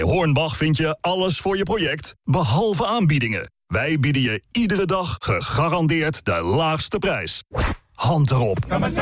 Bij Hornbach vind je alles voor je project, behalve aanbiedingen. Wij bieden je iedere dag gegarandeerd de laagste prijs. Hand erop.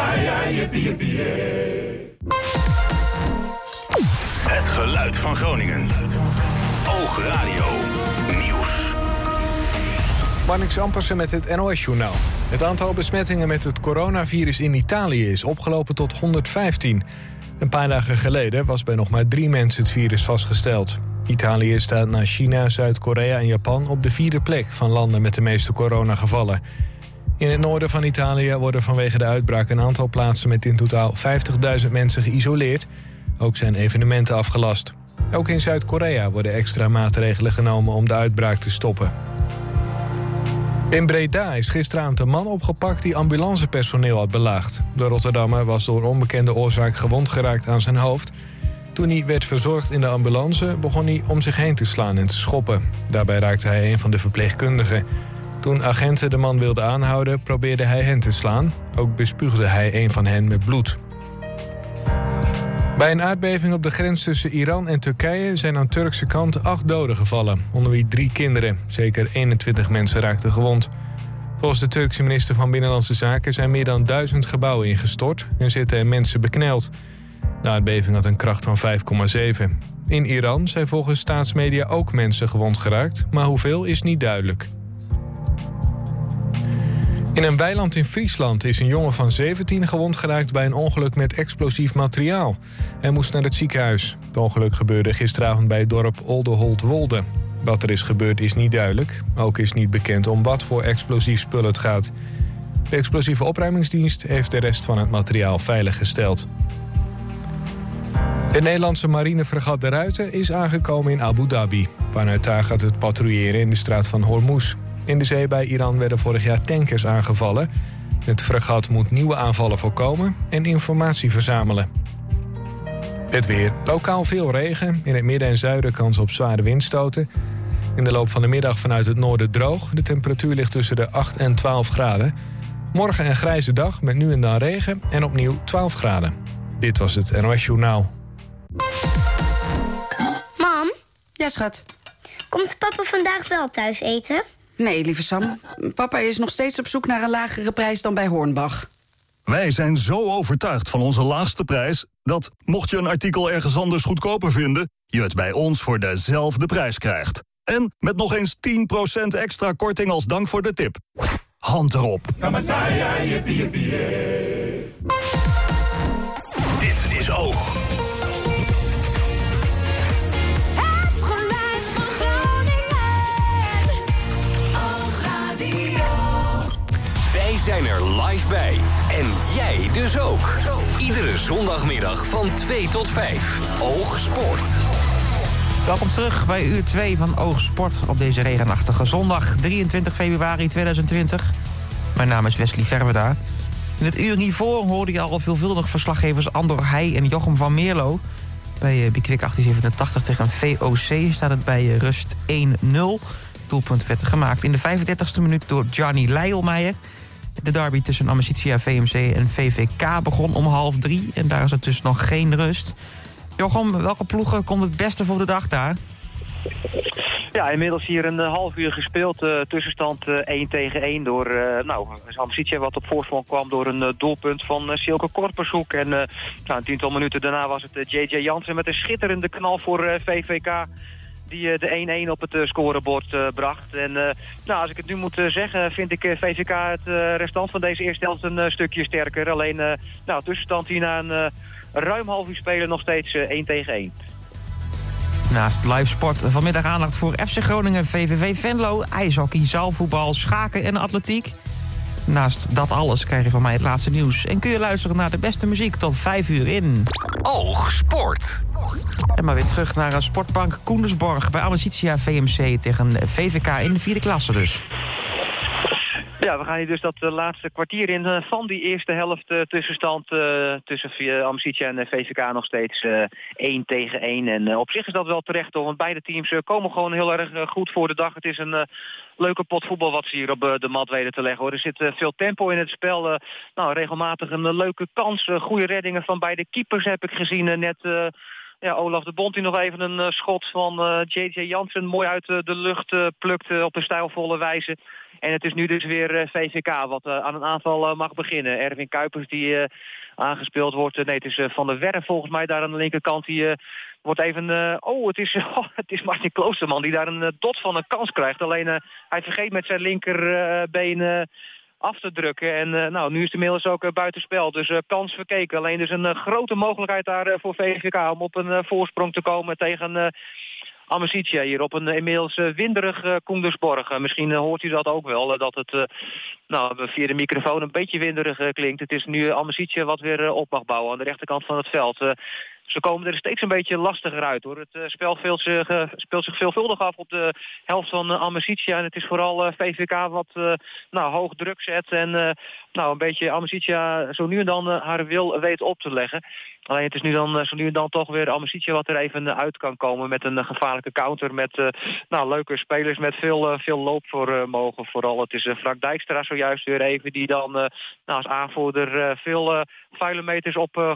Het geluid van Groningen. Oogradio Nieuws. Marnix Ampersen met het NOS-journaal. Het aantal besmettingen met het coronavirus in Italië is opgelopen tot 115. Een paar dagen geleden was bij nog maar 3 mensen het virus vastgesteld. Italië staat na China, Zuid-Korea en Japan op de 4e plek van landen met de meeste coronagevallen. In het noorden van Italië worden vanwege de uitbraak een aantal plaatsen met in totaal 50.000 mensen geïsoleerd. Ook zijn evenementen afgelast. Ook in Zuid-Korea worden extra maatregelen genomen om de uitbraak te stoppen. In Breda is gisteravond een man opgepakt die ambulancepersoneel had belaagd. De Rotterdammer was door onbekende oorzaak gewond geraakt aan zijn hoofd. Toen hij werd verzorgd in de ambulance begon hij om zich heen te slaan en te schoppen. Daarbij raakte hij een van de verpleegkundigen. Toen agenten de man wilden aanhouden, probeerde hij hen te slaan. Ook bespuugde hij een van hen met bloed. Bij een aardbeving op de grens tussen Iran en Turkije zijn aan Turkse kant 8 doden gevallen, onder wie 3 kinderen. Zeker 21 mensen raakten gewond. Volgens de Turkse minister van Binnenlandse Zaken zijn meer dan 1000 gebouwen ingestort en zitten er mensen bekneld. De aardbeving had een kracht van 5,7. In Iran zijn volgens staatsmedia ook mensen gewond geraakt, maar hoeveel is niet duidelijk. In een weiland in Friesland is een jongen van 17 gewond geraakt bij een ongeluk met explosief materiaal. Hij moest naar het ziekenhuis. Het ongeluk gebeurde gisteravond bij het dorp Oldeholt-Wolde. Wat er is gebeurd is niet duidelijk. Ook is niet bekend om wat voor explosief spul het gaat. De explosieve opruimingsdienst heeft de rest van het materiaal veiliggesteld. Het Nederlandse marinefregat De Ruiter is aangekomen in Abu Dhabi. Vanuit daar gaat het patrouilleren in de straat van Hormuz. In de zee bij Iran werden vorig jaar tankers aangevallen. Het fregat moet nieuwe aanvallen voorkomen en informatie verzamelen. Het weer. Lokaal veel regen. In het midden en zuiden kans op zware windstoten. In de loop van de middag vanuit het noorden droog. De temperatuur ligt tussen de 8 en 12 graden. Morgen een grijze dag met nu en dan regen en opnieuw 12 graden. Dit was het NOS Journaal. Mam? Ja, schat. Komt papa vandaag wel thuis eten? Nee, lieve Sam. Papa is nog steeds op zoek naar een lagere prijs dan bij Hornbach. Wij zijn zo overtuigd van onze laagste prijs dat, mocht je een artikel ergens anders goedkoper vinden, je het bij ons voor dezelfde prijs krijgt. En met nog eens 10% extra korting als dank voor de tip. Hand erop. Dit is Oog. Het geluid van Groningen. Oogradio. Wij zijn er live bij. En jij dus ook. Iedere zondagmiddag van 2 tot 5. Oog Sport. Welkom terug bij uur 2 van Oog Sport op deze regenachtige zondag 23 februari 2020. Mijn naam is Wesley Verweda. In het uur hiervoor hoorde je al veelvuldig verslaggevers Andor Heij en Jochem van Meerlo. Bij Bikwik 1887 tegen VOC staat het bij rust 1-0. Doelpunt werd gemaakt in de 35e minuut door Gianni Leijlmeijer. De derby tussen Amicitia VMC en VVK begon om 2:30 en daar is er dus nog geen rust. Jochem, welke ploegen komt het beste voor de dag daar? Ja, inmiddels hier een half uur gespeeld. Tussenstand 1-1 door Amicitia wat op voorsprong kwam door een doelpunt van Silke Korpershoek. En een tiental minuten daarna was het J.J. Jansen met een schitterende knal voor VVK. Die de 1-1 op het scorebord bracht. En als ik het nu moet zeggen, vind ik VVK het restant van deze eerste helft een stukje sterker. Alleen tussenstand hier na een ruim half uur spelen nog steeds 1-1. Naast live sport vanmiddag aandacht voor FC Groningen, VVV Venlo, ijshockey, zaalvoetbal, schaken en atletiek. Naast dat alles krijg je van mij het laatste nieuws. En kun je luisteren naar de beste muziek tot 5 uur in Oog Sport. En maar weer terug naar Sportbank Koendersborg bij Amicitia VMC tegen VVK in de 4e klasse dus. Ja, we gaan hier dus dat laatste kwartier in van die eerste helft tussenstand tussen Amicitia en VVK nog steeds 1-1. En op zich is dat wel terecht, hoor, want beide teams komen gewoon heel erg goed voor de dag. Het is een leuke pot voetbal wat ze hier op de mat weten te leggen, hoor. Er zit veel tempo in het spel. Regelmatig een leuke kans. Goede reddingen van beide keepers heb ik gezien net Olaf de Bond die nog even een schot van J.J. Jansen mooi uit de lucht plukt op een stijlvolle wijze. En het is nu dus weer VVK wat aan een aanval mag beginnen. Erwin Kuipers die aangespeeld wordt. Nee, het is Van der Werf volgens mij daar aan de linkerkant. Die wordt even... het is Martin Kloosterman die daar een dot van een kans krijgt. Alleen hij vergeet met zijn linkerbeen af te drukken. En nu is de inmiddels ook buitenspel. Dus kans verkeken. Alleen dus een grote mogelijkheid daar voor VVK om op een voorsprong te komen tegen... Amicitia hier op een inmiddels winderig Koendersborg. Misschien hoort u dat ook wel, dat het via de microfoon een beetje winderig klinkt. Het is nu Amicitia wat weer op mag bouwen aan de rechterkant van het veld. Ze komen er steeds een beetje lastiger uit, hoor. Het spel speelt zich veelvuldig af op de helft van Amicitia. En het is vooral VVK wat hoog druk zet. En een beetje Amicitia zo nu en dan haar wil weet op te leggen. Alleen het is nu dan zo nu en dan toch weer Amicitia wat er even uit kan komen met een gevaarlijke counter. Met leuke spelers met veel loopvermogen vooral. Het is Frank Dijkstra zojuist weer even die dan als aanvoerder veel vuile meters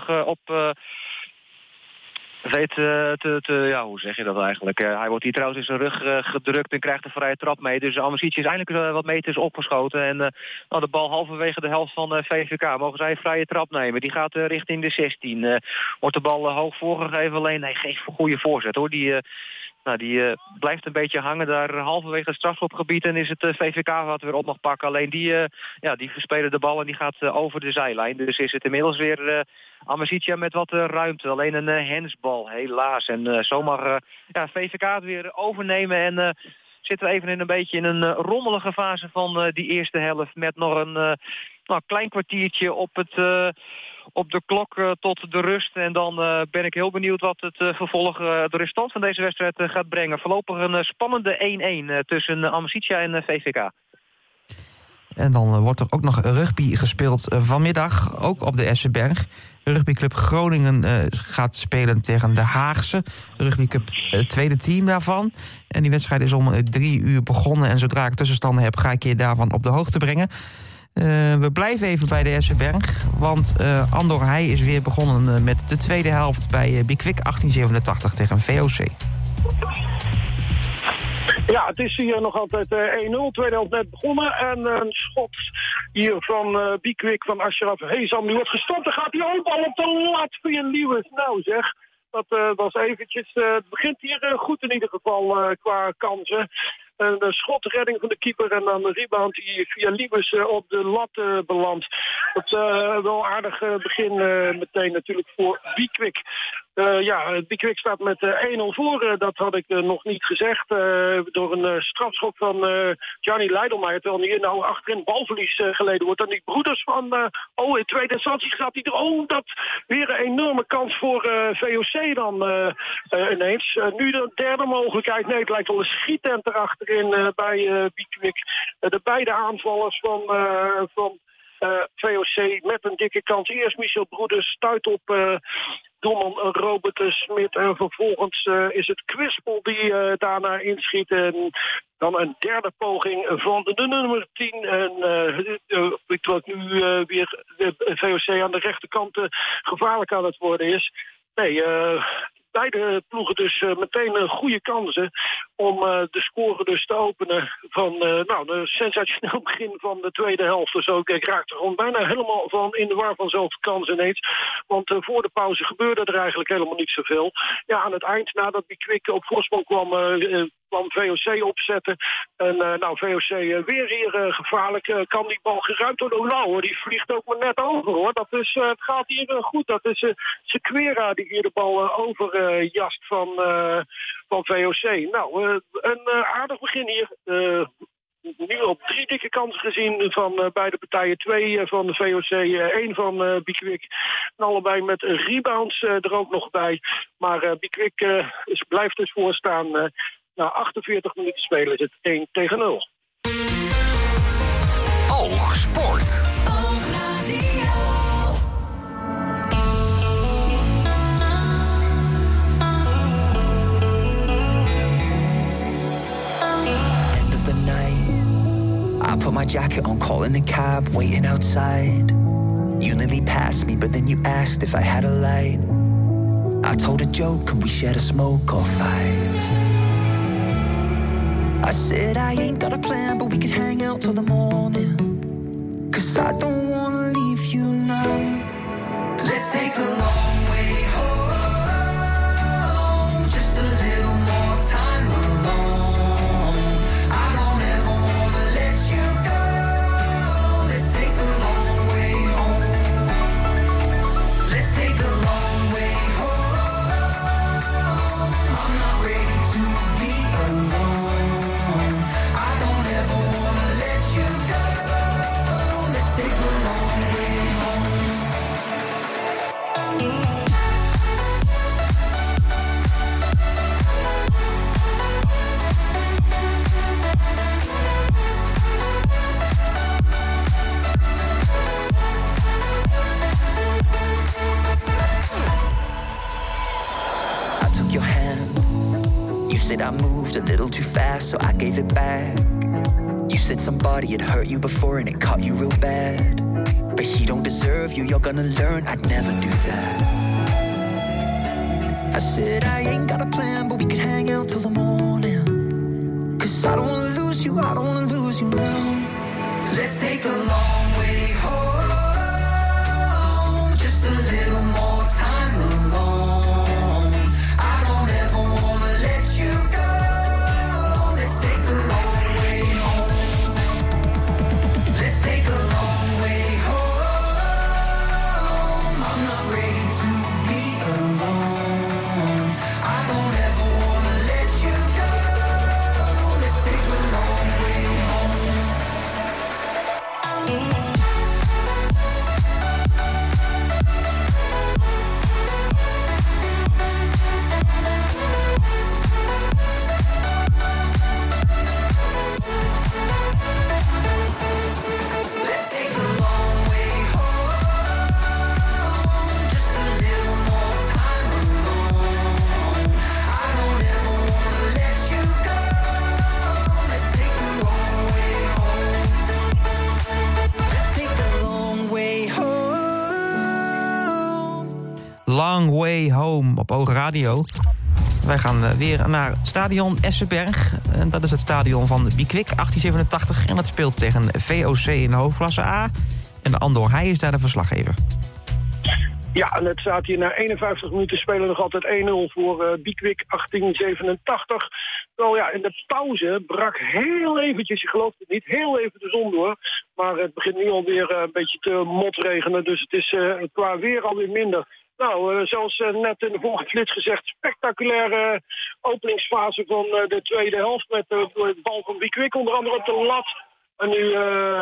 weet hoe zeg je dat eigenlijk? Hij wordt hier trouwens in zijn rug gedrukt en krijgt een vrije trap mee. Dus Amicitia is eindelijk wat meters opgeschoten. En de bal halverwege de helft van VVK. Mogen zij een vrije trap nemen? Die gaat richting de 16. Wordt de bal hoog voorgegeven. Alleen hij geeft een goede voorzet, hoor. Die blijft een beetje hangen daar halverwege het strafschopgebied. En is het VVK wat weer op mag pakken. Alleen die verspelen de bal en die gaat over de zijlijn. Dus is het inmiddels weer Amicitia met wat ruimte. Alleen een hensbal, helaas. En zo mag VVK het weer overnemen. En zitten we even in een rommelige fase van die eerste helft. Met nog een klein kwartiertje op de klok tot de rust. En dan ben ik heel benieuwd wat het vervolg, de restant van deze wedstrijd gaat brengen. Voorlopig een spannende 1-1 tussen Amicitia en VVK. En dan wordt er ook nog rugby gespeeld vanmiddag, ook op de Essenberg. Rugbyclub Groningen gaat spelen tegen de Haagse. Rugbyclub het tweede team daarvan. En die wedstrijd is om 3 uur begonnen. En zodra ik tussenstanden heb, ga ik je daarvan op de hoogte brengen. We blijven even bij de Essenberg. Want Andor Heij is weer begonnen met de tweede helft bij Bikwik 1887 tegen VOC. Ja, het is hier nog altijd 1-0. Tweede helft net begonnen. En een schot hier van Bikwik van Ashraf Hezam. Die wordt gestopt. Dan gaat hij ook al op de lat via Lewis. Nou zeg, dat was eventjes... het begint hier goed in ieder geval qua kansen. Een schotredding van de keeper en dan een rebound die via Liebes op de lat belandt. Dat wel aardig begin meteen natuurlijk voor Bikwik. Bikwik staat met 1-0 voor. Dat had ik nog niet gezegd. Door een strafschop van Gianni Leidelmeijer. Terwijl hier nou achterin balverlies geleden wordt. En die broeders van... in tweede instantie gaat hij er... dat weer een enorme kans voor VOC dan ineens. Nu de derde mogelijkheid. Nee, het lijkt wel een schietent erachterin bij Bikwik. De beide aanvallers van VOC met een dikke kans. Eerst Michel Broeders stuit op... doelman Robert Smit. En vervolgens is het Kwispel die daarna inschiet. En dan een derde poging van de nummer 10. En ik denk nu weer de VOC aan de rechterkant gevaarlijk aan het worden is. Nee, beide ploegen dus meteen goede kansen om de score dus te openen van een sensationeel begin van de tweede helft. Dus ook ik raakte er gewoon bijna helemaal van in de war van zelfs kansen ineens. Want voor de pauze gebeurde er eigenlijk helemaal niet zoveel. Ja, aan het eind, nadat Bikwik op voorsprong kwam VOC opzetten. En VOC weer hier gevaarlijk. Kan die bal geruimd worden? Nou, die vliegt ook maar net over, hoor. Het gaat hier goed. Dat is Sequera die hier de bal overjast van VOC. Nou, een aardig begin hier. Nu op 3 dikke kansen gezien van beide partijen. 2 van de VOC, 1 van Bikwik. En allebei met rebounds er ook nog bij. Maar Bikwik blijft dus voorstaan. Na 48 minuten spelen is het 1-0. Oogsport. End of the night, I put my jacket on, calling a cab, waiting outside. You nearly passed me, but then you asked if I had a light. I I told a joke and we shared a smoke or 5. I said I ain't got a plan, but we could hang out till the morning. 'Cause I don't wanna leave you now. Let's take the long way home. Just a little more time alone. I don't ever wanna let you go. Let's take the long way home. Let's take the long way home. I'm not ready to be alone. I don't ever wanna let you go. Let's take the long way home. I took your hand. You said I moved a little too fast, so I gave it back. You said somebody had hurt you before and it caught you real bad. But he don't deserve you, you're gonna learn I'd never do that. I said I ain't got a plan, but we could hang out till the morning. 'Cause I don't wanna lose you, I don't wanna lose you now. Let's take the long way home. Just a little more time alone. I don't ever wanna let you go. Let's take the long way home. Let's take the long way home. I'm not ready to be alone. I don't ever wanna let you go. Let's take the long way home. Let's take the long way home. Just a little more time alone. I don't ever wanna let you go. Let's take the long way home. Let's take the long way home. Long Way Home op Oog Radio. Wij gaan weer naar stadion Essenberg. En dat is het stadion van Bikwik 1887. En dat speelt tegen VOC in de hoofdklasse A. En Andor Heij is daar de verslaggever. Ja, en het staat hier na 51 minuten spelen nog altijd 1-0 voor Bikwik 1887. Wel ja, in de pauze brak heel eventjes, je gelooft het niet, heel even de zon door. Maar het begint nu alweer een beetje te motregenen, dus het is qua weer alweer minder. Nou, zoals net in de vorige flits gezegd, spectaculaire openingsfase van de tweede helft met de bal van Bikwik onder andere op de lat. En nu...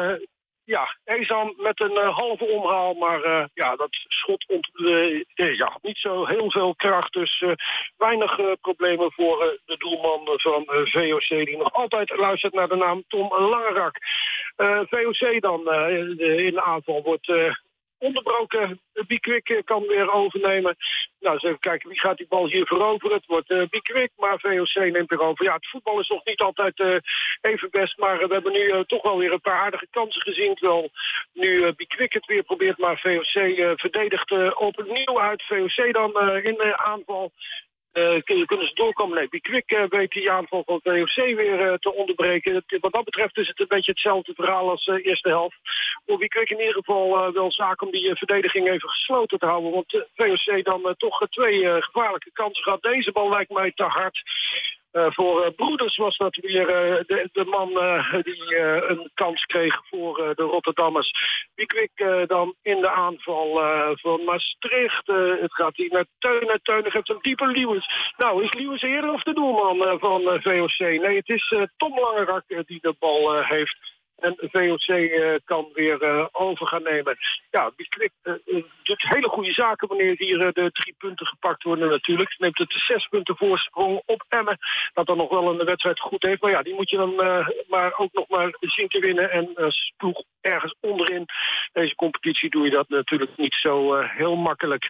Ezam met een halve omhaal, maar dat schot niet zo heel veel kracht. Dus weinig problemen voor de doelman van VOC, die nog altijd luistert naar de naam Tom Langerak. VOC dan in de aanval wordt onderbroken. Bikwik kan weer overnemen. Nou, eens even kijken wie gaat die bal hier veroveren. Het wordt Bikwik, maar VOC neemt weer over. Ja, het voetbal is nog niet altijd even best, maar we hebben nu toch wel weer een paar aardige kansen gezien. Terwijl nu Bikwik het weer probeert, maar VOC verdedigt opnieuw uit. VOC dan in de aanval. Kunnen ze doorkomen? Nee, Bikwik weet die aanval van VOC weer te onderbreken. Wat dat betreft is het een beetje hetzelfde verhaal als de eerste helft. Voor Bikwik in ieder geval wel zaak om die verdediging even gesloten te houden. Want VOC dan toch twee gevaarlijke kansen gehad. Deze bal lijkt mij te hard. Voor Broeders was dat weer de man die een kans kreeg voor de Rotterdammers. Bikwik dan in de aanval van Maastricht. Het gaat hier naar Teunen. Teunen geeft een diepe Lewis. Nou, is Lewis eerder of de doelman van VOC? Nee, het is Tom Langerak die de bal heeft. En VOC kan weer over gaan nemen. Ja, Bikwik doet hele goede zaken wanneer hier de 3 punten gepakt worden natuurlijk. Neemt het de 6 punten voorsprong op Emmen. Dat dan nog wel een wedstrijd goed heeft. Maar ja, die moet je dan maar ook nog maar zien te winnen. En ploeg ergens onderin deze competitie doe je dat natuurlijk niet zo heel makkelijk.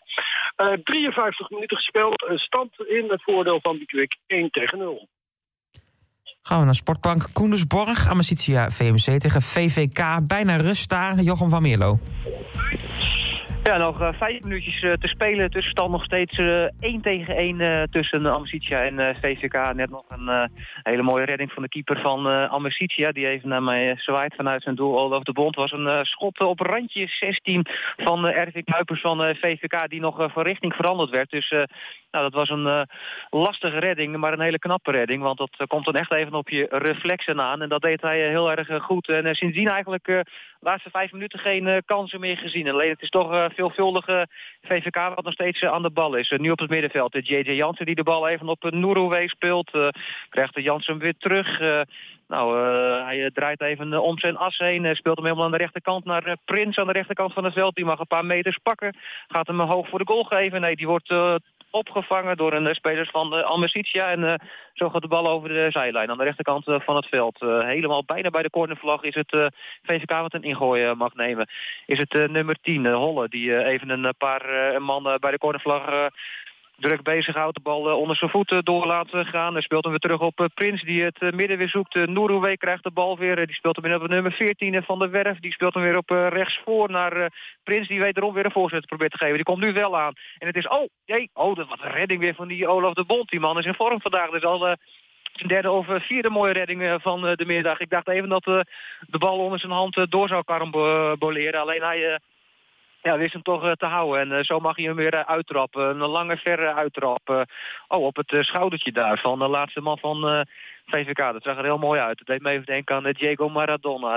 53 minuten gespeeld. Stand in het voordeel van Bikwik 1-0. Gaan we naar Sportbank Koendersborg. Amicitia VMC tegen VVK. Bijna rust daar. Jochem van Meerlo. Ja, nog 5 minuutjes te spelen. Tussenstand nog steeds 1-1 tussen Amicitia en VVK. Net nog een hele mooie redding van de keeper van Amicitia. Die even naar mij zwaait vanuit zijn doel. Olaf de Bond was een schot op randje 16 van Erwin Kuipers van VVK. Die nog van richting veranderd werd. Dus dat was een lastige redding, maar een hele knappe redding. Want dat komt dan echt even op je reflexen aan. En dat deed hij heel erg goed. En sindsdien eigenlijk de laatste 5 minuten geen kansen meer gezien. Alleen het is toch veelvuldige VVK wat nog steeds aan de bal is. Nu op het middenveld J.J. Jansen die de bal even op Nouroué speelt. Krijgt de Jansen weer terug. Hij draait even om zijn as heen. Speelt hem helemaal aan de rechterkant naar Prins aan de rechterkant van het veld. Die mag een paar meters pakken. Gaat hem hoog voor de goal geven. Nee, die wordt opgevangen door een speler van Amicitia. En zo gaat de bal over de zijlijn aan de rechterkant van het veld. Helemaal bijna bij de cornervlag is het VVK wat een ingooi mag nemen. Is het nummer 10, Holle, die even een paar man bij de cornervlag druk bezighoudt, de bal onder zijn voeten door laat gaan. Hij speelt hem weer terug op Prins, die het midden weer zoekt. Nouroué krijgt de bal weer. Die speelt hem in op nummer 14 van de Werf. Die speelt hem weer op rechtsvoor naar Prins. Die wederom weer een voorzet probeert te geven. Die komt nu wel aan. En het is, dat was een redding weer van die Olaf de Bond. Die man is in vorm vandaag. Dus al zijn derde of vierde mooie redding van de middag. Ik dacht even dat de bal onder zijn hand door zou karamboleren. Alleen hij wist hem toch te houden. En zo mag hij hem weer uittrappen. Een lange, verre uittrap. Op het schoudertje daar van de laatste man van VVK. Dat zag er heel mooi uit. Het deed me even denken aan Diego Maradona.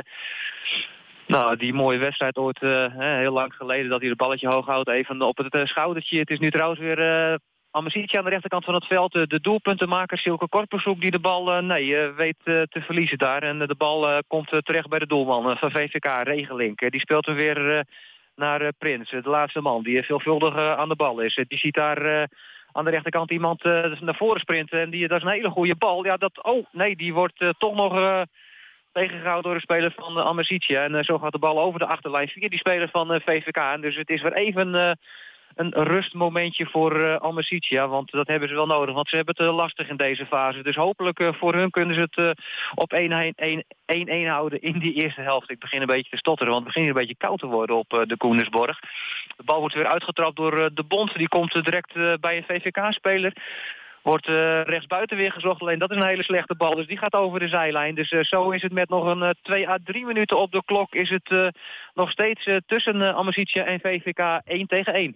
Die mooie wedstrijd ooit heel lang geleden dat hij het balletje hoog houdt. Even op het schoudertje. Het is nu trouwens weer Amicitia aan de rechterkant van het veld. De doelpuntenmaker Silke Korpershoek die de bal weet te verliezen daar. En de bal komt terecht bij de doelman van VVK, Regelink. Die speelt hem weer naar Prins, de laatste man, die veelvuldig aan de bal is. Die ziet daar aan de rechterkant iemand naar voren sprinten. En dat is een hele goede bal. Ja, die wordt toch nog tegengehouden door de speler van Amicitia. En zo gaat de bal over de achterlijn via die speler van VVK. En dus het is weer even een rustmomentje voor Amicitia. Want dat hebben ze wel nodig. Want ze hebben het lastig in deze fase. Dus hopelijk voor hun kunnen ze het op 1-1 houden in die eerste helft. Ik begin een beetje te stotteren. Want het begint een beetje koud te worden op de Koendersborg. De bal wordt weer uitgetrapt door de Bond. Die komt direct bij een VVK-speler. Wordt rechtsbuiten weer gezocht. Alleen dat is een hele slechte bal. Dus die gaat over de zijlijn. Dus zo is het met nog een 2 à 3 minuten op de klok. Is het nog steeds tussen Amicitia en VVK 1-1.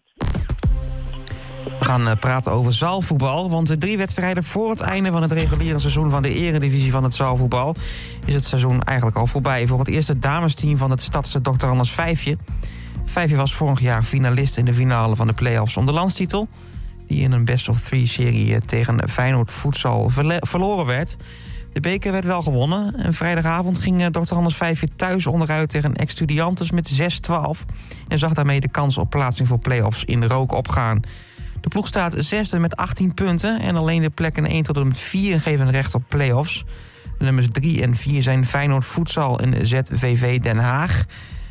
We gaan praten over zaalvoetbal. Want 3 wedstrijden voor het einde van het reguliere seizoen van de eredivisie van het zaalvoetbal is het seizoen eigenlijk al voorbij. Voor het eerste damesteam van het Stadse Dr. Anders Vijfje. Vijfje was vorig jaar finalist in de finale van de play-offs om de landstitel, die in een best-of-3-serie tegen Feyenoord Futsal verloren werd. De beker werd wel gewonnen. En vrijdagavond ging Dr. Anders Vijfje thuis onderuit tegen Ex-Studiantes met 6-12. En zag daarmee de kans op plaatsing voor play-offs in rook opgaan. De ploeg staat 6e met 18 punten. En alleen de plekken 1 tot en met 4 geven recht op play-offs. De nummers 3 en 4 zijn Feyenoord Futsal en ZVV Den Haag.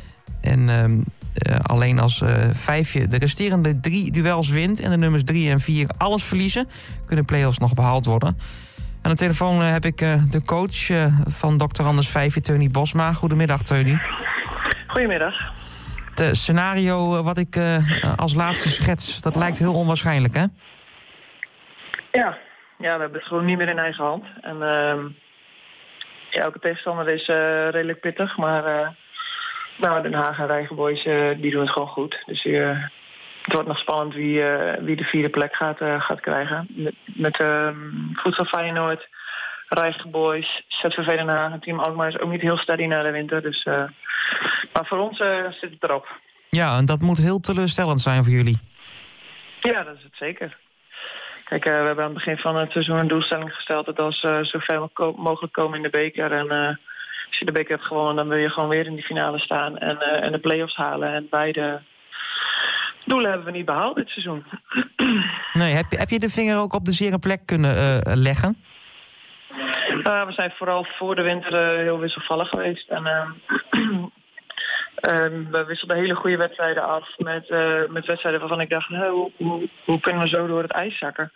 En alleen als Vijfje de resterende 3 duels wint en de nummers 3 en 4 alles verliezen, kunnen play-offs nog behaald worden. Aan de telefoon heb ik de coach van Dr. Anders Vijfje, Teunie Bosma. Goedemiddag, Teunie. Goedemiddag. Het scenario wat ik als laatste schets, dat lijkt heel onwaarschijnlijk, hè? Ja, we hebben het gewoon niet meer in eigen hand. En elke tegenstander is redelijk pittig, maar Den Haag en Rijgenboys die doen het gewoon goed. Dus het wordt nog spannend wie de 4e plek gaat krijgen. Met Futsal Feyenoord, Rijgenboys, ZVV Den Haag en Team Alkmaar is ook niet heel steady na de winter. Dus, maar voor ons zit het erop. Ja, en dat moet heel teleurstellend zijn voor jullie. Ja, dat is het zeker. Kijk, we hebben aan het begin van het seizoen een doelstelling gesteld dat als zoveel mogelijk komen in de beker. En als je de beker hebt gewonnen, dan wil je gewoon weer in die finale staan en de play-offs halen. En beide doelen hebben we niet behaald dit seizoen. Nee, heb je de vinger ook op de zere plek kunnen leggen? We zijn vooral voor de winter heel wisselvallig geweest. En we wisselden hele goede wedstrijden af met wedstrijden waarvan ik dacht, hoe kunnen we zo door het ijs zakken?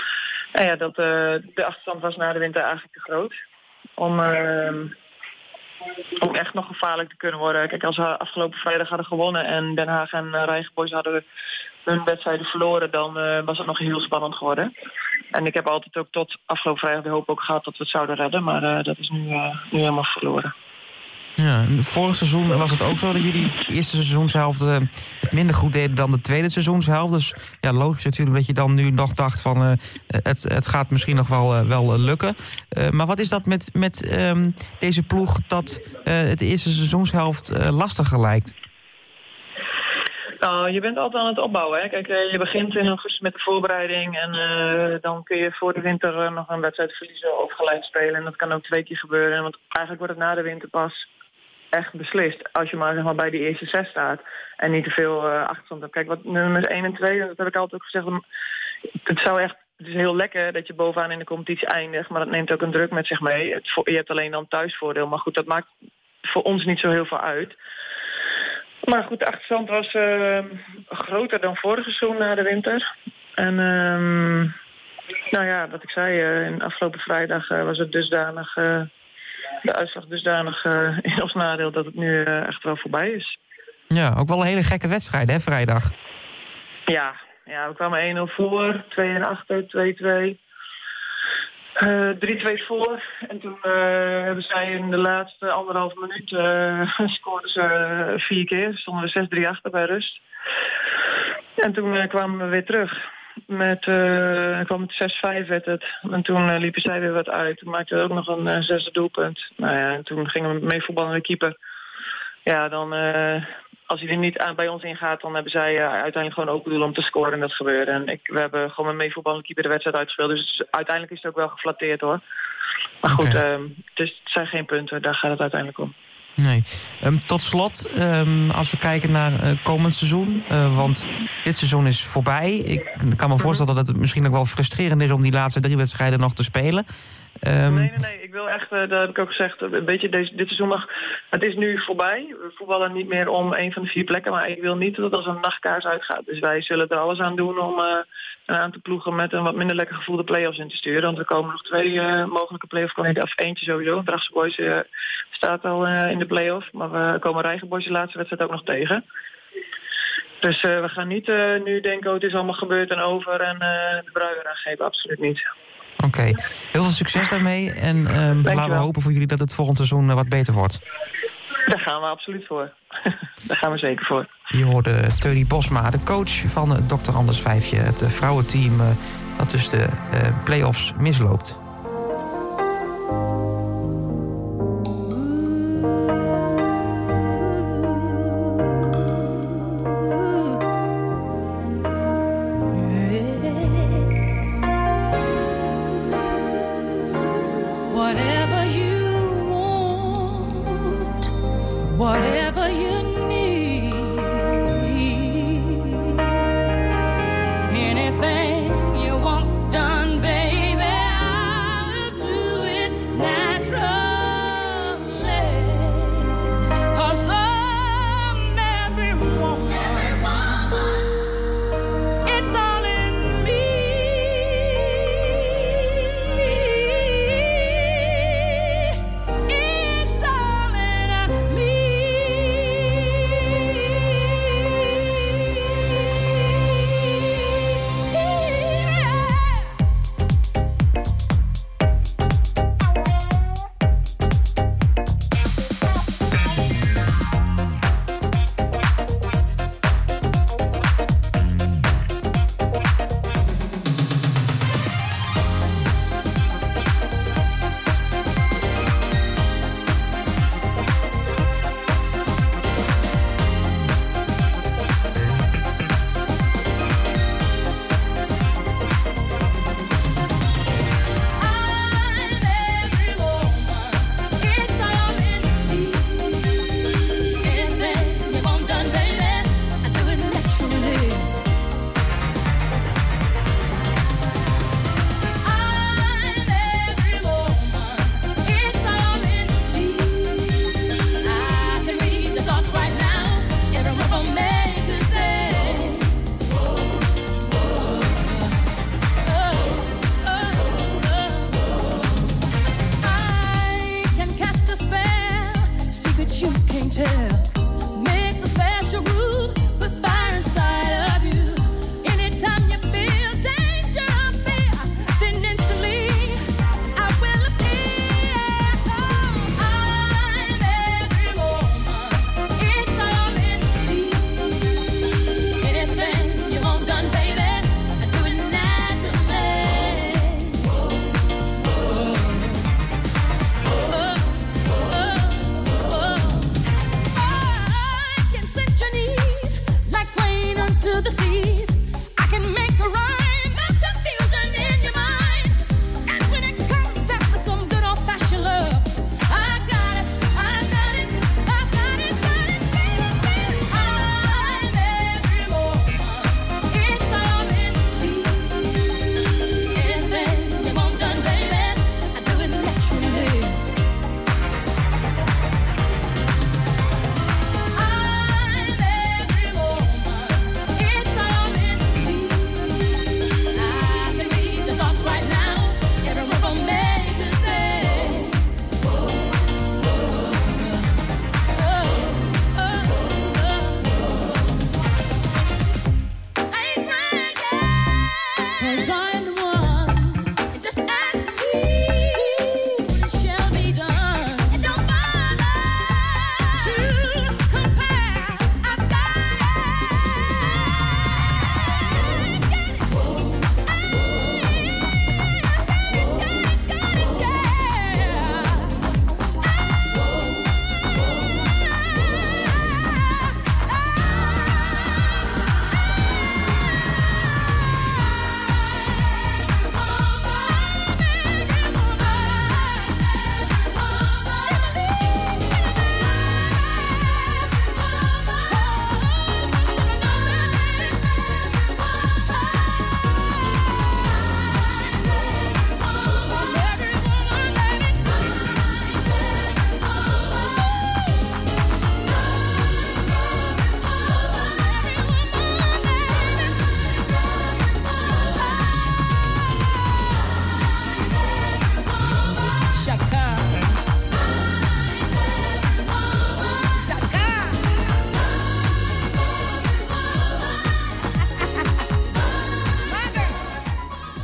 En de achterstand was na de winter eigenlijk te groot om om echt nog gevaarlijk te kunnen worden. Kijk, als we afgelopen vrijdag hadden gewonnen en Den Haag en Rijgenboys hadden hun wedstrijden verloren, dan was het nog heel spannend geworden. En ik heb altijd ook tot afgelopen vrijdag de hoop ook gehad dat we het zouden redden, maar dat is nu helemaal verloren. Ja, vorig seizoen was het ook zo dat jullie de eerste seizoenshelft het minder goed deden dan de tweede seizoenshelft. Dus ja, logisch natuurlijk dat je dan nu nog dacht van het gaat misschien nog wel lukken. Maar wat is dat met deze ploeg dat het eerste seizoenshelft lastiger lijkt? Nou, je bent altijd aan het opbouwen. Hè? Kijk, je begint in augustus met de voorbereiding en dan kun je voor de winter nog een wedstrijd verliezen of gelijk spelen. En dat kan ook 2 keer gebeuren. Want eigenlijk wordt het na de winter pas echt beslist. Als je maar, zeg maar bij die eerste 6 staat en niet te veel achterstand hebt. Kijk, wat nummers 1 en 2, dat heb ik altijd ook gezegd. Het is heel lekker dat je bovenaan in de competitie eindigt, maar dat neemt ook een druk met zich mee. Je hebt alleen dan thuisvoordeel. Maar goed, dat maakt voor ons niet zo heel veel uit. Maar goed, de achterstand was groter dan vorig seizoen na de winter. En nou ja, wat ik zei, in afgelopen vrijdag was het dusdanig, de uitslag dusdanig in ons nadeel dat het nu echt wel voorbij is. Ja, ook wel een hele gekke wedstrijd, hè, vrijdag? Ja, we kwamen 1-0 voor, 2 achter, 2-2. 3-2 voor. En toen hebben zij in de laatste 1,5 minuut scoorden ze 4 keer. Stonden we 6-3 achter bij rust. En toen kwamen we weer terug. Kwam het 6-5 werd het. En toen liepen zij weer wat uit. Toen maakten we ook nog een 6e doelpunt. Nou ja, en toen gingen we mee voetballen naar de keeper. Ja, dan als hij er niet bij ons ingaat, dan hebben zij uiteindelijk gewoon open doel om te scoren en dat gebeurde. En we hebben gewoon met meevoetballende keeper de wedstrijd uitgespeeld. Dus uiteindelijk is het ook wel geflatteerd hoor. Maar goed, dus het zijn geen punten, daar gaat het uiteindelijk om. Nee. Tot slot, als we kijken naar komend seizoen, want dit seizoen is voorbij. Ik kan me voorstellen dat het misschien ook wel frustrerend is om die laatste 3 wedstrijden nog te spelen. Nee. Ik wil echt, dat heb ik ook gezegd, een beetje dit seizoen het is nu voorbij. We voetballen niet meer om 1 van de 4 plekken, maar ik wil niet dat het als een nachtkaars uitgaat. Dus wij zullen er alles aan doen om een aantal ploegen met een wat minder lekker gevoelde play-offs in te sturen. Want er komen nog 2 mogelijke play-off kandidaten, of eentje sowieso. Want Drachtse Boys staat al in de play-off, maar we komen Rijgenboys de laatste wedstrijd ook nog tegen. Dus we gaan niet nu denken, het is allemaal gebeurd en over en de brui eraan geven, absoluut niet. Oké. Heel veel succes daarmee en laten we hopen voor jullie dat het volgend seizoen wat beter wordt. Daar gaan we absoluut voor. Daar gaan we zeker voor. Je hoorde Teunie Bosma, de coach van Dr. Anders Vijfje, het vrouwenteam dat dus de play-offs misloopt. Whatever you need, anything you want done, baby, I'll do it naturally. 'Cause I'm every woman, it's all in me. It's all in me.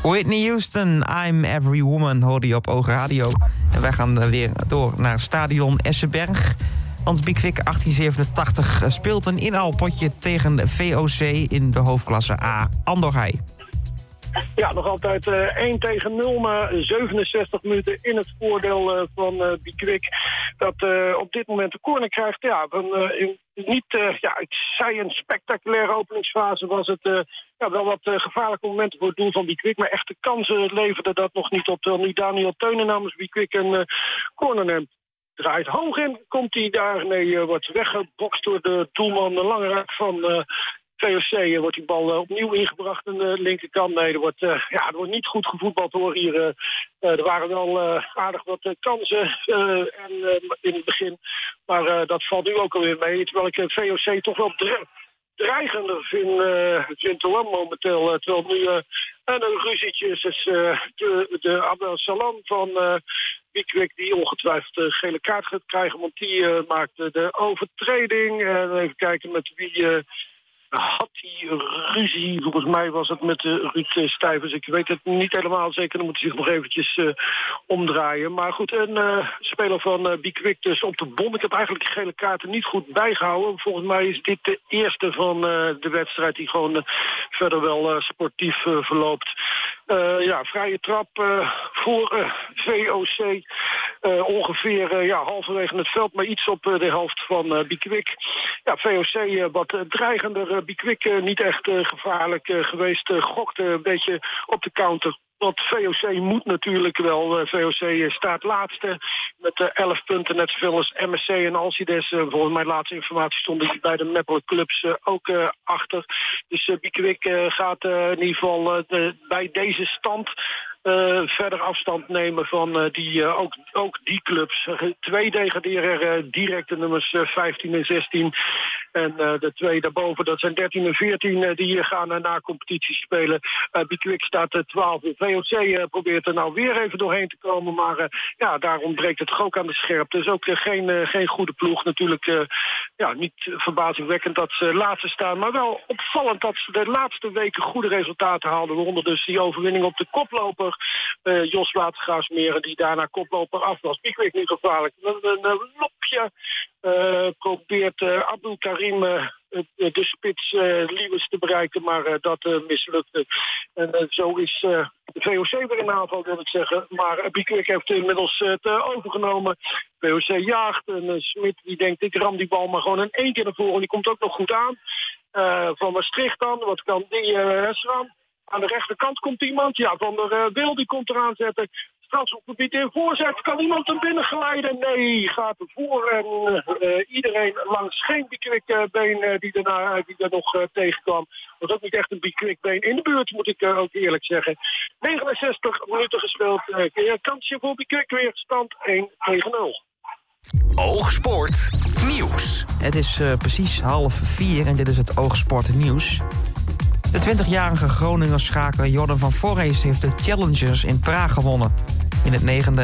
Whitney Houston, I'm Every Woman, hoorde je op Oog Radio. En wij gaan weer door naar stadion Essenberg. Want Pickwick 1887 speelt een inhaalpotje tegen de VOC in de hoofdklasse A Andorhei. Ja, nog altijd 1-0 na 67 minuten in het voordeel van Pickwick. Dat op dit moment de corner krijgt. Ja, ik zei een spectaculaire openingsfase was het wel wat gevaarlijke momenten voor het doel van Pickwick. Maar echte kansen leverde dat nog niet op. Terwijl nu Daniel Teunen namens Pickwick een corner neemt. Draait hoog in, komt hij daar. Nee, wordt weggebokst door de doelman Langerak van VOC. Wordt die bal opnieuw ingebracht aan de linkerkant. Nee, er wordt niet goed gevoetbald hoor hier. Er waren wel aardig wat kansen in het begin. Maar dat valt nu ook alweer mee. Terwijl ik VOC toch wel dreigender vind hoor, momenteel. Terwijl nu een ruzietje is de Abdel Salam van Pickwick die ongetwijfeld de gele kaart gaat krijgen. Want die maakte de overtreding. Even kijken met wie had die ruzie. Volgens mij was het met Ruud Stuyvers. Ik weet het niet helemaal zeker. Dan moet hij zich nog eventjes omdraaien. Maar goed, een speler van Pickwick dus op de bom. Ik heb eigenlijk de gele kaarten niet goed bijgehouden. Volgens mij is dit de eerste van de wedstrijd die gewoon verder wel sportief verloopt. Vrije trap voor VOC. Ongeveer halverwege het veld, maar iets op de helft van Pickwick. Ja, VOC wat dreigender. Pickwick niet echt gevaarlijk geweest. Gokte een beetje op de counter. Want VOC moet natuurlijk wel. VOC staat laatste met 11 punten. Net zoveel als MSC en Alcides. Volgens mijn laatste informatie stonden die bij de Meppel clubs ook achter. Dus Pickwick gaat in ieder geval bij deze stand verder afstand nemen van ook die clubs. 2 degraderen direct de nummers 15 en 16. En de 2 daarboven, dat zijn 13 en 14, die gaan na competitie spelen. Pickwick staat 12. VOC probeert er nou weer even doorheen te komen. Maar daar ontbreekt het ook aan de scherpte. Dus ook geen goede ploeg. Natuurlijk niet verbazingwekkend dat ze laatste staan. Maar wel opvallend dat ze de laatste weken goede resultaten haalden. Waaronder dus die overwinning op de koploper. Jos Watergraafsmeren die daarna koploper af was. Pickwick niet gevaarlijk. Een lopje probeert Abdul Karim de spits Liewers te bereiken, maar dat mislukte. En zo is de VOC weer in aanval, wil ik zeggen. Maar Pickwick heeft inmiddels het overgenomen. VOC jaagt en Smit die denkt, ik ram die bal maar gewoon in 1 keer naar voren. Die komt ook nog goed aan. Van Maastricht dan, wat kan die Sram? Aan de rechterkant komt iemand. Ja, Van der Wil die komt eraan zetten. Strafschopgebied in voorzet. Kan iemand hem binnen glijden? Nee, gaat ervoor. En iedereen langs geen Pickwick-been die er nog tegenkwam. Was ook niet echt een Pickwick-been in de buurt, moet ik ook eerlijk zeggen. 69 minuten gespeeld. Kansje voor Pickwick weer. Stand 1-0. Oogsport nieuws. Het is precies 3:30 en dit is het Oogsport nieuws. De 20-jarige Groninger schaker Jordan van Voorhees heeft de Challengers in Praag gewonnen. In de negende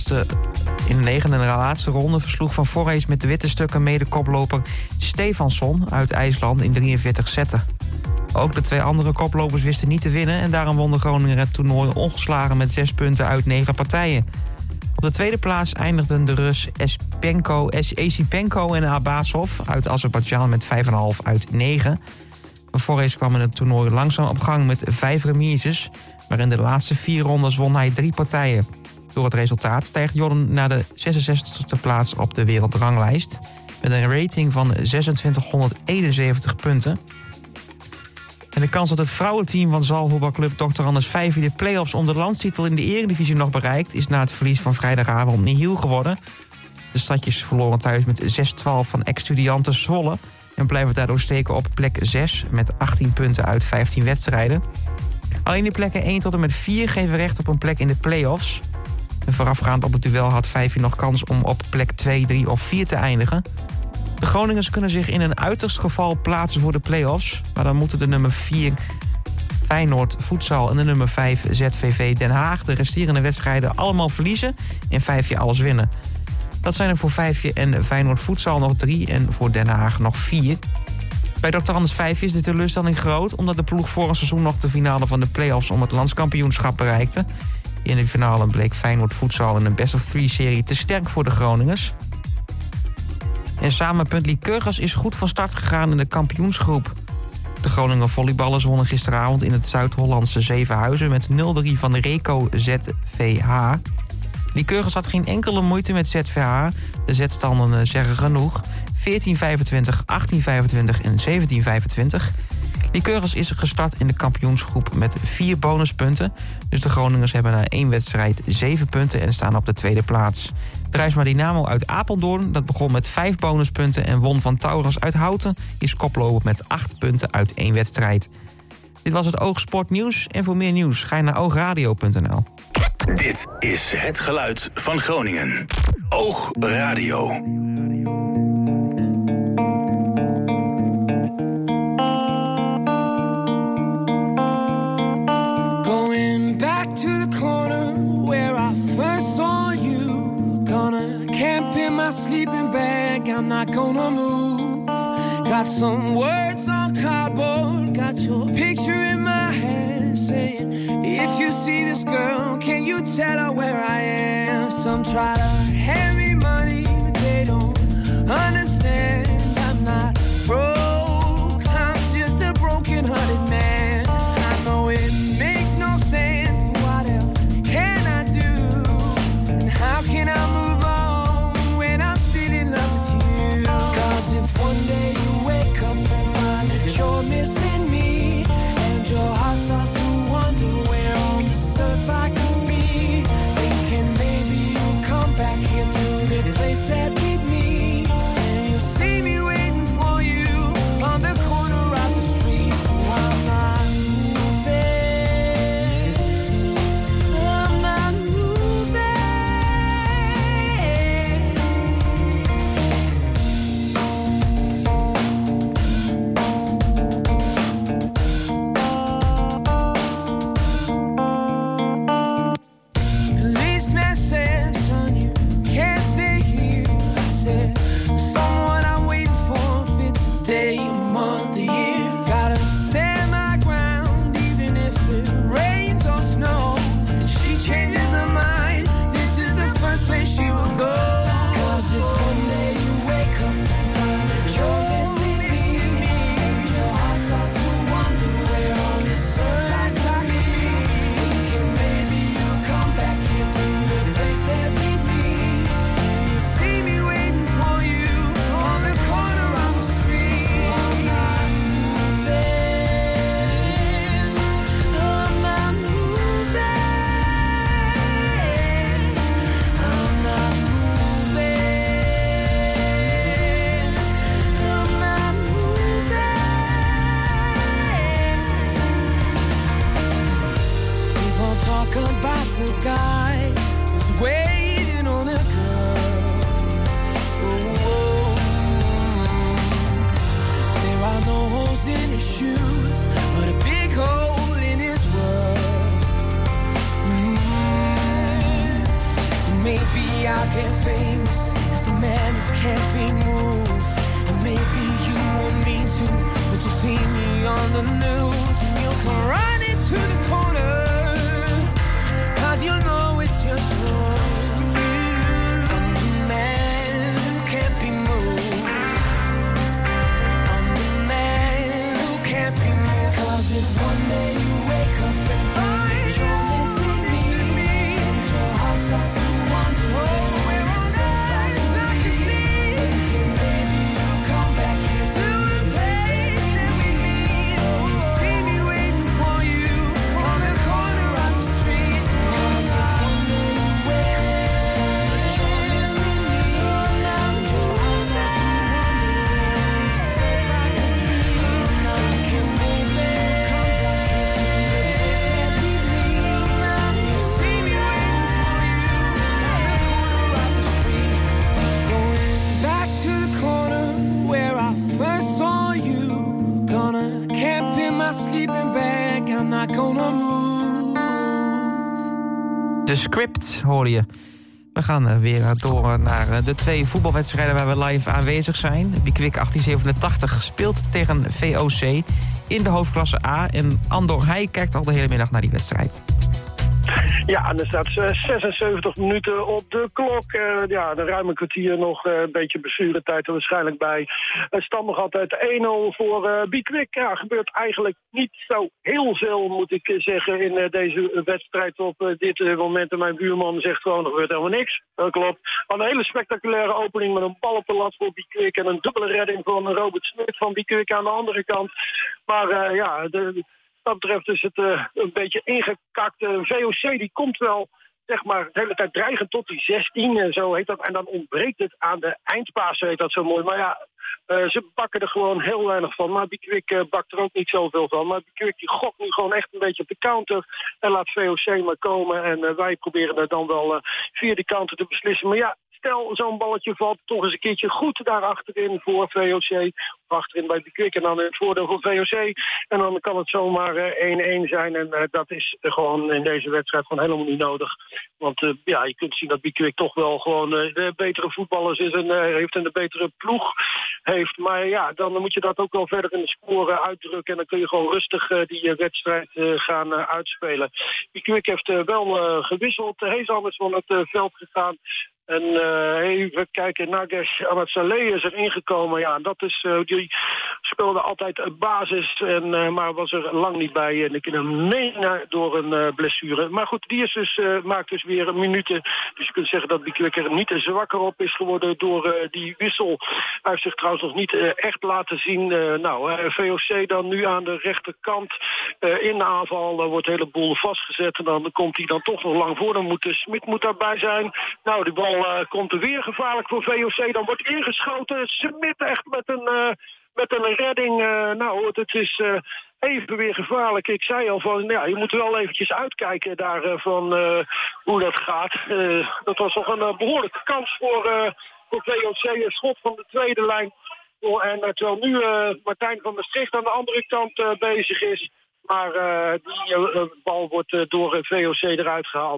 en laatste ronde versloeg Van Voorhees met de witte stukken mede-koploper Stefansson uit IJsland in 43 zetten. Ook de 2 andere koplopers wisten niet te winnen en daarom won de Groninger het toernooi ongeslagen met 6 punten uit 9 partijen. Op de tweede plaats eindigden de Rus Esipenko en Abbasov uit Azerbeidzjan met 5,5 uit 9. Van Voorhees kwam in het toernooi langzaam op gang met 5 remises, maar in de laatste 4 rondes won hij 3 partijen. Door het resultaat stijgt Jordan naar de 66e plaats op de wereldranglijst met een rating van 2671 punten. En de kans dat het vrouwenteam van zaalvoetbalclub Dr. Anders Vijfie de play-offs om de landstitel in de Eredivisie nog bereikt, is na het verlies van vrijdagavond nihil geworden. De stadjes verloren thuis met 6-12 van ex-Studianten Zwolle en blijven daardoor steken op plek 6 met 18 punten uit 15 wedstrijden. Alleen de plekken 1 tot en met 4 geven recht op een plek in de play-offs. En voorafgaand op het duel had Vijfie nog kans om op plek 2, 3 of 4 te eindigen. De Groningers kunnen zich in een uiterst geval plaatsen voor de play-offs, maar dan moeten de nummer 4 Feyenoord Futsal en de nummer 5 ZVV Den Haag de resterende wedstrijden allemaal verliezen en Vijfje alles winnen. Dat zijn er voor Vijfje en Feyenoord Futsal nog 3 en voor Den Haag nog 4. Bij Dr. Anders 5 is de teleurstelling groot, omdat de ploeg vorig seizoen nog de finale van de play-offs om het landskampioenschap bereikte. In de finale bleek Feyenoord Futsal in een best-of-3-serie te sterk voor de Groningers. En Samenpunt Lycurgus is goed van start gegaan in de kampioensgroep. De Groninger volleyballers wonnen gisteravond in het Zuid-Hollandse Zevenhuizen met 0-3 van de Reco ZVH. Lycurgus had geen enkele moeite met ZVH. De zetstanden zeggen genoeg. 14-25, 18-25 en 17-25. Lycurgus is gestart in de kampioensgroep met 4 bonuspunten. Dus de Groningers hebben na 1 wedstrijd 7 punten en staan op de tweede plaats. Drijfsma Dynamo uit Apeldoorn, dat begon met 5 bonuspunten en won van Taurus uit Houten, is koploper met 8 punten uit 1 wedstrijd. Dit was het Oogsportnieuws en voor meer nieuws ga je naar oogradio.nl. Dit is het geluid van Groningen. Oogradio. Going back to the corner where I first saw you. Gonna camp in my sleeping bag, I'm not gonna move. Got some words on cardboard, got your picture in my hand, saying, if you see this girl, can you tell her where I am? Some try to hand me money, but they don't understand. I'm not broke, I'm just a broken-hearted man. I know it makes no sense, but what else can I do? And how can I move on when I'm still in love with you? 'Cause if one day you wake up and find that you're missing me, and your heart starts to wonder where on this earth I could be, thinking maybe you'll come back here to the place that beat me, and you'll see me waiting for you on the corner of the street. So I'm not moving, I'm not moving. Policeman said, son, you can't stay here. I said, someone I'm waiting for fits a day, a month, a year. Gotta stand my ground even if it rains or snows. If she changes her mind, this is the first place she will go. 'Cause if one day you wake up and find that you're missing me, and your heart starts to wonder where on this earth I could be, thinking maybe you'll come back here to the place that beat me, and you'll see me waiting for you on the corner of the street. I'm not moving, I'm not moving, I'm not moving, I'm not moving. People talk about the guy who's waiting on a girl. Oh, there are no holes in his shoes, but a big hole in his world. Maybe I'll get famous as the man who can't be moved, and maybe you want me to, but you see me on the news, and you'll come running to the corner, 'cause you know it's just wrong. I'm the man who can't be moved, I'm the man who can't be moved. 'Cause if one day you wake up and find that you're missing me, and your heart starts to wonder where on earth I could be, thinking maybe you'll come back here to the place that we meet, and you'll see me waiting for you on the corner of the street. 'Cause if one day you wake up and you're missing me, and your heart starts to wonder where on this earth I could be, thinking maybe come back here to the place that we meet, and you'll see me waiting for you on the corner of the street. Going back to the corner where I first saw you. Gonna camp in my sleeping bag, I'm not gonna move. De Script hoorde je. We gaan weer door naar de 2 voetbalwedstrijden waar we live aanwezig zijn. Pickwick 1887 speelt tegen VOC in de hoofdklasse A. En Andor Heij kijkt al de hele middag naar die wedstrijd. Ja, en er staat 76 minuten op de klok. Een ruime kwartier nog, een beetje blessuretijd er waarschijnlijk bij. Stand nog altijd 1-0 voor Pickwick. Ja, gebeurt eigenlijk niet zo heel veel, moet ik zeggen, in deze wedstrijd op dit moment. En mijn buurman zegt gewoon, er gebeurt helemaal niks. Dat klopt. Een hele spectaculaire opening met een bal op de lat voor Pickwick en een dubbele redding van Robert Smit van Pickwick aan de andere kant. Maar wat betreft is het een beetje ingekakt. VOC die komt wel, zeg maar, de hele tijd dreigend tot die 16. Zo heet dat. En dan ontbreekt het aan de eindpaas, heet dat zo mooi. Maar ja, ze bakken er gewoon heel weinig van. Maar Pickwick bakt er ook niet zoveel van. Maar Pickwick die gokt nu gewoon echt een beetje op de counter. En laat VOC maar komen. En wij proberen er dan wel via die counter te beslissen. Maar ja, stel zo'n balletje valt toch eens een keertje goed daar achterin voor VOC. Achterin bij Pickwick en dan in het voordeel voor VOC. En dan kan het zomaar 1-1 zijn. En dat is gewoon in deze wedstrijd gewoon helemaal niet nodig. Want je kunt zien dat Pickwick toch wel gewoon de betere voetballers is en heeft en de betere ploeg heeft. Maar ja, dan moet je dat ook wel verder in de score uitdrukken. En dan kun je gewoon rustig die wedstrijd gaan uitspelen. Pickwick heeft wel gewisseld. Heesam is van het veld gegaan. En even kijken, Nagesh Amatsaleh is er ingekomen. Ja, dat is, die speelde altijd basis, maar was er lang niet bij. En ik hem meenemen door een blessure. Maar goed, die is dus, maakt dus weer minuten. Dus je kunt zeggen dat Pickwick er niet zwakker op is geworden door die wissel. Hij heeft zich trouwens nog niet echt laten zien. VOC dan nu aan de rechterkant. In de aanval wordt de hele boel vastgezet. En dan komt hij dan toch nog lang voor. Dan moet Smit moet daarbij zijn. Nou, die bal komt er weer gevaarlijk voor VOC. Dan wordt ingeschoten. Smit echt met een redding. Het is even weer gevaarlijk. Ik zei al van, je moet wel eventjes uitkijken daar van hoe dat gaat. Dat was nog een behoorlijke kans voor VOC. Een schot van de tweede lijn. En terwijl nu Martijn van der Stricht aan de andere kant bezig is. Maar die bal wordt door VOC eruit gehaald.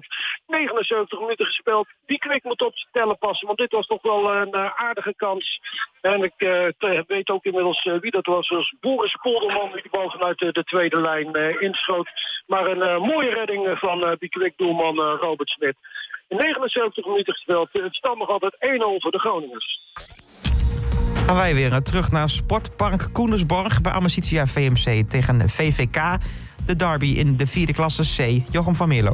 79 minuten gespeeld. Pickwick moet op zijn tellen passen. Want dit was toch wel een aardige kans. En ik weet ook inmiddels wie dat was. Dat was Boris Polderman die de bal vanuit de tweede lijn inschoot. Maar een mooie redding van Pickwick-doelman Robert Smit. 79 minuten gespeeld. Het stand nog altijd 1-0 voor de Groningers. Gaan wij weer terug naar Sportpark Koendersborg bij Amicitia VMC tegen VVK. De derby in de 4e klasse C. Jochem van Mierlo.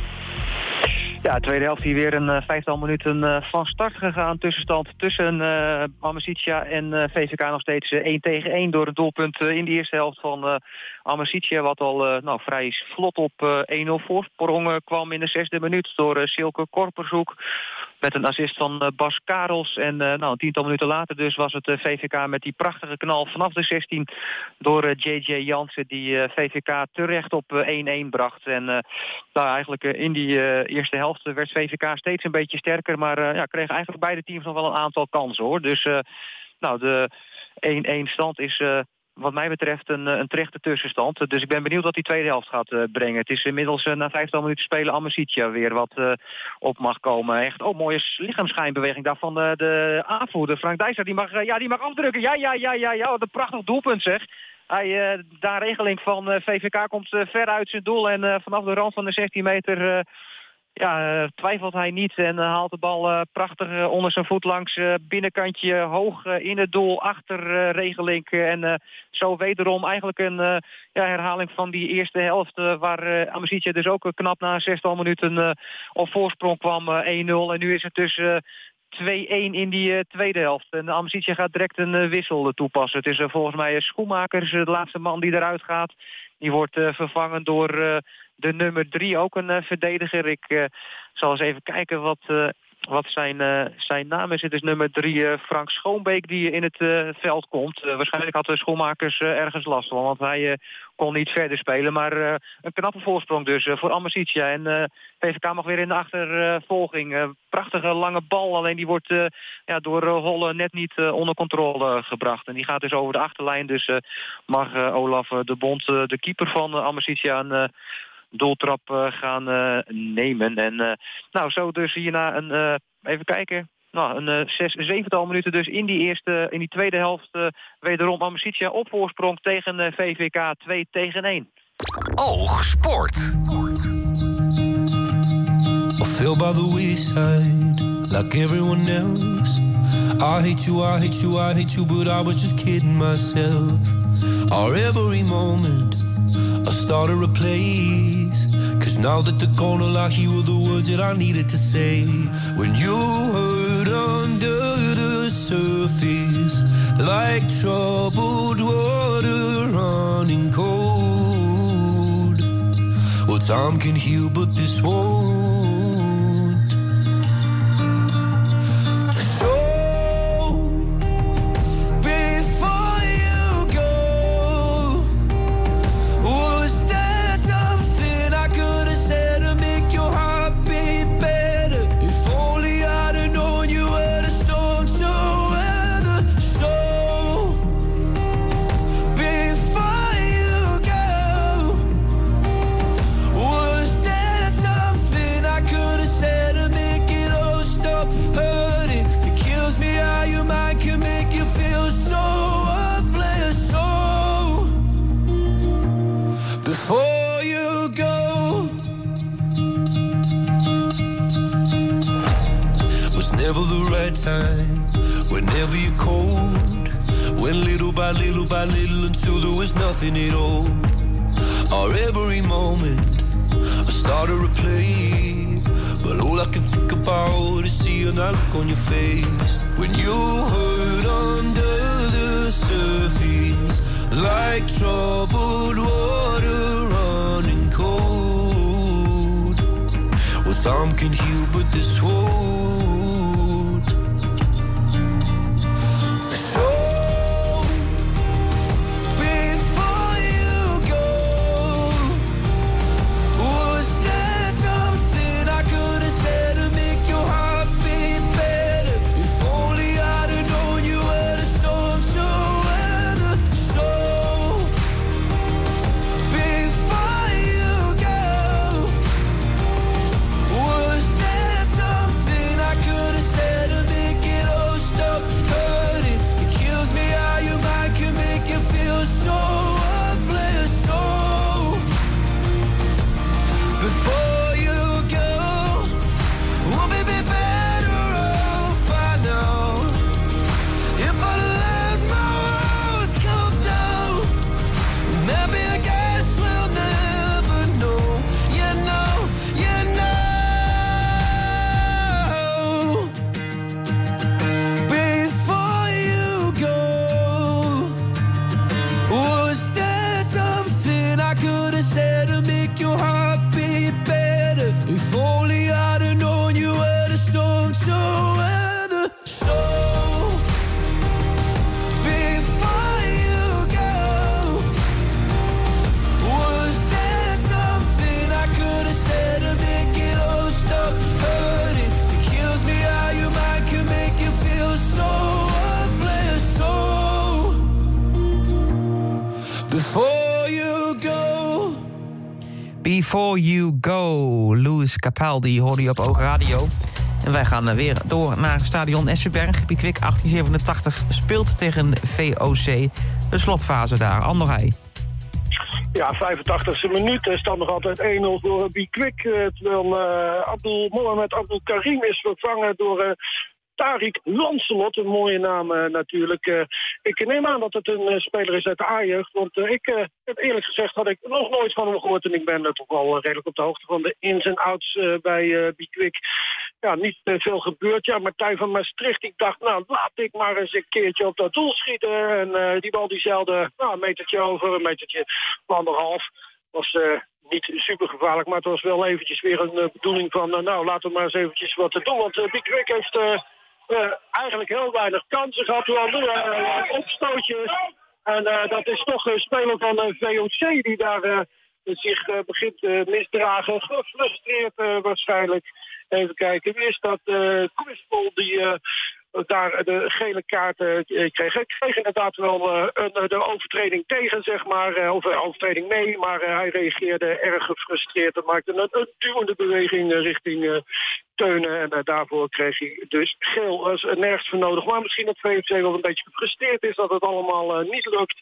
Ja, tweede helft hier weer een 5 minuten van start gegaan. Tussenstand tussen Amicitia en VVK nog steeds 1-1 door een doelpunt in de eerste helft van Amicitia. Wat al vrij vlot op 1-0 voorsprong kwam in de 6e minuut door Silke Korpershoek. Met een assist van Bas Karels. En een 10 minuten later dus was het VVK met die prachtige knal vanaf de 16 door J.J. Jansen. Die VVK terecht op 1-1 bracht. En eigenlijk in die eerste helft werd VVK steeds een beetje sterker. Maar kregen eigenlijk beide teams nog wel een aantal kansen, hoor. Dus de 1-1 stand is wat mij betreft een terechte tussenstand. Dus ik ben benieuwd wat die tweede helft gaat brengen. Het is inmiddels na 15 minuten spelen Amicitia weer wat op mag komen. Echt mooie lichaamsschijnbeweging daar van de aanvoerder. Frank Dijsser, die mag afdrukken. Ja, wat een prachtig doelpunt, zeg. De regeling van VVK komt ver uit zijn doel. En vanaf de rand van de 16 meter... twijfelt hij niet en haalt de bal prachtig onder zijn voet langs binnenkantje hoog in het doel achter Regelink. En zo wederom eigenlijk een herhaling van die eerste helft waar Amicitia dus ook knap na 6 minuten op voorsprong kwam 1-0. En nu is het dus 2-1 in die tweede helft. En Amicitia gaat direct een wissel toepassen. Het is volgens mij Schoenmakers, de laatste man die eruit gaat. Die wordt vervangen door de nummer 3, ook een verdediger. Ik zal eens even kijken wat zijn naam is. Het is nummer 3 Frank Schoonbeek die in het veld komt. Waarschijnlijk had de Schoenmakers ergens last van, want hij kon niet verder spelen. Maar een knappe voorsprong dus voor Amicitia. En PVK mag weer in de achtervolging. Prachtige lange bal, alleen die wordt door Holle net niet onder controle gebracht. En die gaat dus over de achterlijn. Dus mag Olaf de Bond, de keeper van Amicitia, doeltrap gaan nemen. En zo dus hierna even kijken. Een 7-tal minuten dus in die tweede helft wederom Amicitia op voorsprong tegen VVK 2-1. Oogsport. I fell by the wayside, like everyone else. I hate you, I hate you, I hate you, but I was just kidding myself. Our every moment, I started a place. Cause now that the corner lock, here were the words that I needed to say. When you hurt under the surface, like troubled water running cold. Well, time can heal, but this won't. Never the right time, whenever you're cold. Went little by little by little until there was nothing at all. Our every moment, I started to play. But all I can think about is seeing that look on your face. When you hurt under the surface, like troubled water running cold. Well, time can heal, but this won't. Before You Go, Louis Capaldi hoorde je op Oog Radio. En wij gaan weer door naar stadion Essenberg. Pickwick 1887 speelt tegen VOC. De slotfase daar, Andorhei. Ja, 85e minuut. Er staat nog altijd 1-0 voor Pickwick. Terwijl Mohamed Abdul Karim is vervangen door Tariq Lancelot, een mooie naam natuurlijk. Ik neem aan dat het een speler is uit de A-jeugd. Want eerlijk gezegd had ik nog nooit van hem gehoord. En ik ben toch wel redelijk op de hoogte van de ins en outs bij Pickwick. Ja, niet veel gebeurd. Ja, Martijn van Maastricht, ik dacht, nou, laat ik maar eens een keertje op dat doel schieten. En die bal die zeilde een metertje over, een metertje anderhalf. Was niet super gevaarlijk, maar het was wel eventjes weer een bedoeling van... nou, laten we maar eens eventjes wat te doen. Want Pickwick heeft eigenlijk heel weinig kansen gehad. Wel opstootjes. En dat is toch een speler van VOC die daar zich begint misdragen. Gefrustreerd waarschijnlijk. Even kijken, wie is dat? Quispel die daar de gele kaart kreeg. Hij kreeg inderdaad wel de overtreding tegen, zeg maar. Of overtreding mee, maar hij reageerde erg gefrustreerd. Dat maakte een duwende beweging richting Teunen. En daarvoor kreeg hij dus geel. Dat is nergens voor nodig. Maar misschien dat VFC wel een beetje gefrustreerd is dat het allemaal niet lukt.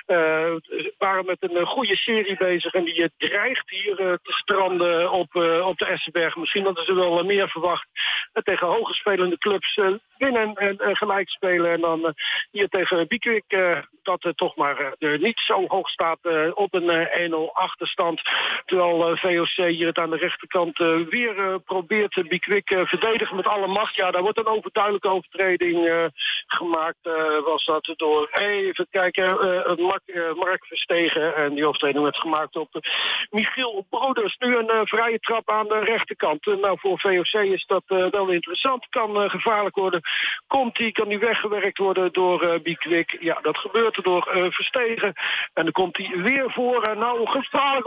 We waren met een goede serie bezig en die dreigt hier te stranden op de Essenberg. Misschien hadden ze wel meer verwacht tegen hoger spelende clubs winnen en gelijk spelen. En dan hier tegen Biekwik dat toch maar niet zo hoog staat op een 1-0 achterstand. Terwijl VOC hier het aan de rechterkant weer probeert Biekwik verdedigen met alle macht. Ja, daar wordt een overduidelijke overtreding gemaakt. Was dat door, even kijken, Mark Verstegen. En die overtreding werd gemaakt op Michiel Broders. Nu een vrije trap aan de rechterkant. Nou, voor VOC is dat wel interessant. Kan gevaarlijk worden. Kan die weggewerkt worden door Biekwik. Ja, dat gebeurt er door Verstegen. En dan komt hij weer voor. Nou, gevaarlijk.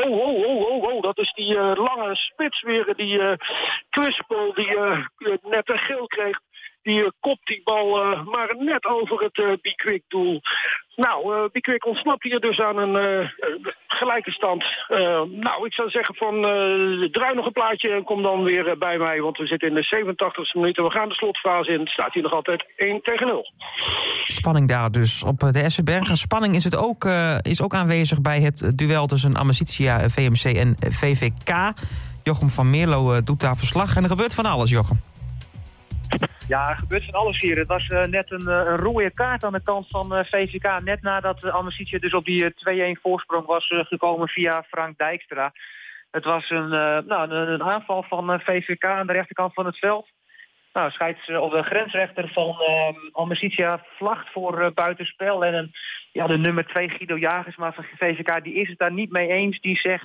Oh. Dat is die lange spits weer. Die Kwispel die net een geel kreeg. Die kopt die bal maar net over het Biekwik-doel. Nou, Biekwik ontsnapt hier dus aan een gelijke stand. Nou, ik zou zeggen van draai nog een plaatje en kom dan weer bij mij. Want we zitten in de 87e minuut en we gaan de slotfase in. Het staat hier nog altijd 1-0. Spanning daar dus op de Essenberg. Spanning is ook aanwezig bij het duel tussen Amicitia, VMC en VVK. Jochem van Meerlo doet daar verslag. En er gebeurt van alles, Jochem. Ja, er gebeurt van alles hier. Het was net een rode kaart aan de kant van VVK. Net nadat Amicitia dus op die 2-1 voorsprong was gekomen via Frank Dijkstra. Het was een aanval van VVK aan de rechterkant van het veld. Nou, of de grensrechter van Amicitia vlagt voor buitenspel. En de nummer 2 Guido Jagersma van VVK, die is het daar niet mee eens. Die zegt,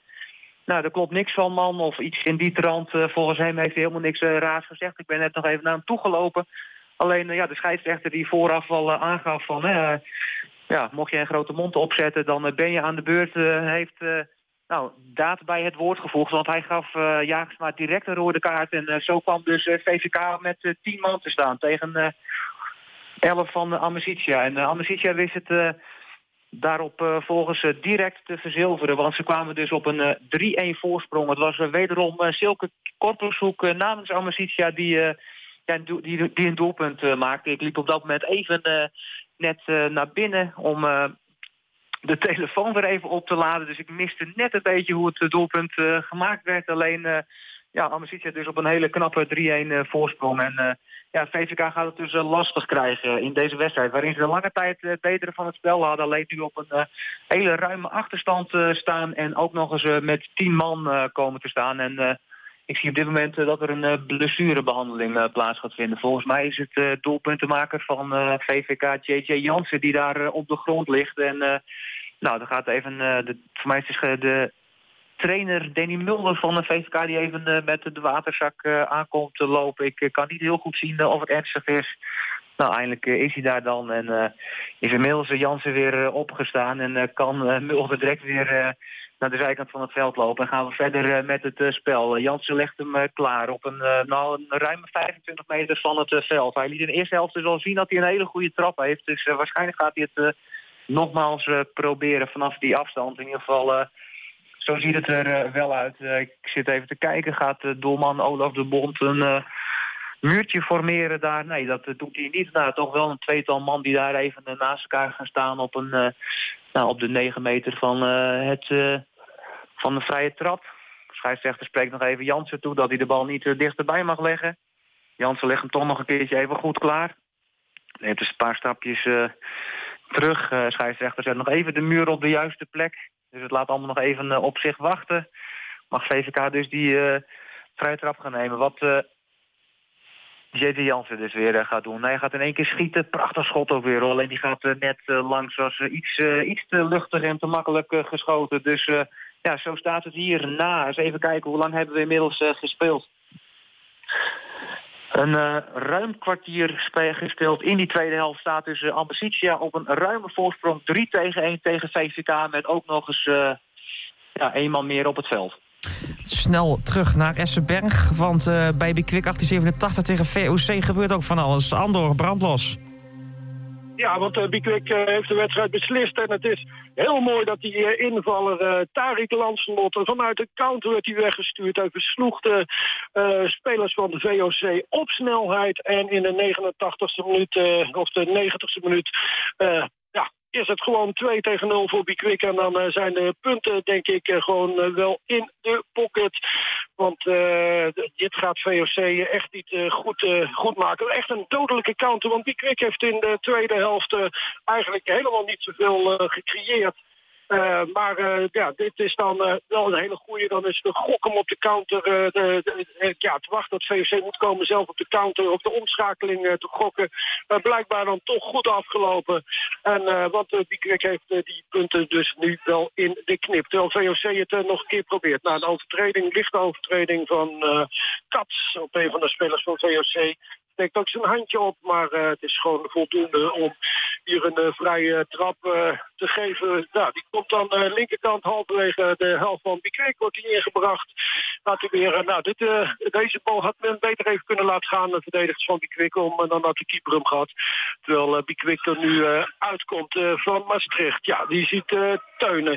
er klopt niks van, man, of iets in die trant. Volgens hem heeft hij helemaal niks raars gezegd. Ik ben net nog even naar hem toegelopen. Alleen de scheidsrechter die vooraf al aangaf van, mocht je een grote mond opzetten, dan ben je aan de beurt, heeft daad bij het woord gevoegd. Want hij gaf Jagersma direct een rode kaart. En zo kwam dus VVK met 10 man te staan tegen 11 van Amicitia. En Amicitia wist het daarop volgens direct te verzilveren. Want ze kwamen dus op een 3-1 voorsprong. Het was wederom Silke Korpershoek namens Amicitia die een doelpunt maakte. Ik liep op dat moment even net naar binnen om de telefoon weer even op te laden. Dus ik miste net een beetje hoe het doelpunt gemaakt werd. Alleen Amicitia dus op een hele knappe 3-1 voorsprong. En VVK gaat het dus lastig krijgen in deze wedstrijd. Waarin ze de lange tijd het betere van het spel hadden. Alleen nu op een hele ruime achterstand staan. En ook nog eens met 10 man komen te staan. En ik zie op dit moment dat er een blessurebehandeling plaats gaat vinden. Volgens mij is het doelpuntenmaker van VVK, JJ Jansen, die daar op de grond ligt. En dan gaat even, voor mij is het de trainer Danny Mulder van de VVK die even met de waterzak aankomt te lopen. Ik kan niet heel goed zien of het ernstig is. Nou, eindelijk is hij daar dan en is inmiddels Jansen weer opgestaan en kan Mulder direct weer naar de zijkant van het veld lopen. En gaan we verder met het spel. Jansen legt hem klaar op een ruime 25 meter van het veld. Hij liet in de eerste helft dus al zien dat hij een hele goede trap heeft. Dus waarschijnlijk gaat hij het nogmaals proberen vanaf die afstand. In ieder geval, zo ziet het er wel uit. Ik zit even te kijken. Gaat doelman Olaf de Bond een muurtje formeren daar? Nee, dat doet hij niet. Nou, toch wel een tweetal man die daar even naast elkaar gaan staan op op de 9 meter van de vrije trap. De scheidsrechter spreekt nog even Jansen toe dat hij de bal niet dichterbij mag leggen. Jansen legt hem toch nog een keertje even goed klaar. Neemt dus een paar stapjes terug. Scheidsrechter zet nog even de muur op de juiste plek. Dus het laat allemaal nog even op zich wachten. Mag VVK dus die vrije trap gaan nemen. Wat J.T. Jansen dus weer gaat doen. Hij gaat in één keer schieten. Prachtig schot ook weer. Alleen die gaat net langs. Was iets te luchtig en te makkelijk geschoten. Dus zo staat het hier na. Eens even kijken hoe lang hebben we inmiddels gespeeld. Een ruim kwartier gespeeld. In die tweede helft staat dus Amicitia op een ruime voorsprong. 3-1 tegen VVK met ook nog eens 1 man meer op het veld. snel terug naar Essenberg. Want bij Bikwik 1887 tegen VOC gebeurt ook van alles. Andor, brandlos. Ja, want Bikwik heeft de wedstrijd beslist. En het is heel mooi dat die invaller Tariq Lancelot vanuit de counter werd hij weggestuurd. Hij versloeg de spelers van de VOC op snelheid. En in de 89ste minuut, of de 90ste minuut... is het gewoon 2-0 voor Bikwik. En dan zijn de punten, denk ik, gewoon wel in de pocket. Want dit gaat VOC echt niet goed maken. Echt een dodelijke counter. Want Bikwik heeft in de tweede helft eigenlijk helemaal niet zoveel gecreëerd. Maar dit is dan wel een hele goeie. Dan is de gok om op de counter te wachten dat VOC moet komen zelf op de counter, op de omschakeling te gokken. Blijkbaar dan toch goed afgelopen. En want Bikwik heeft die punten dus nu wel in de knip. Terwijl VOC het nog een keer probeert. Na een overtreding, lichte overtreding van Kats op een van de spelers van VOC. Steekt ook zijn handje op, maar het is gewoon voldoende om hier een vrije trap te geven. Nou, die komt dan linkerkant halverwege de helft van Bikwik, wordt hij ingebracht. Laat hij weer, deze bal had men beter even kunnen laten gaan, de verdedigers van Bikwik, en dan had de keeper hem gehad. Terwijl Bikwik er nu uitkomt van Maastricht. Ja, die ziet Teunen.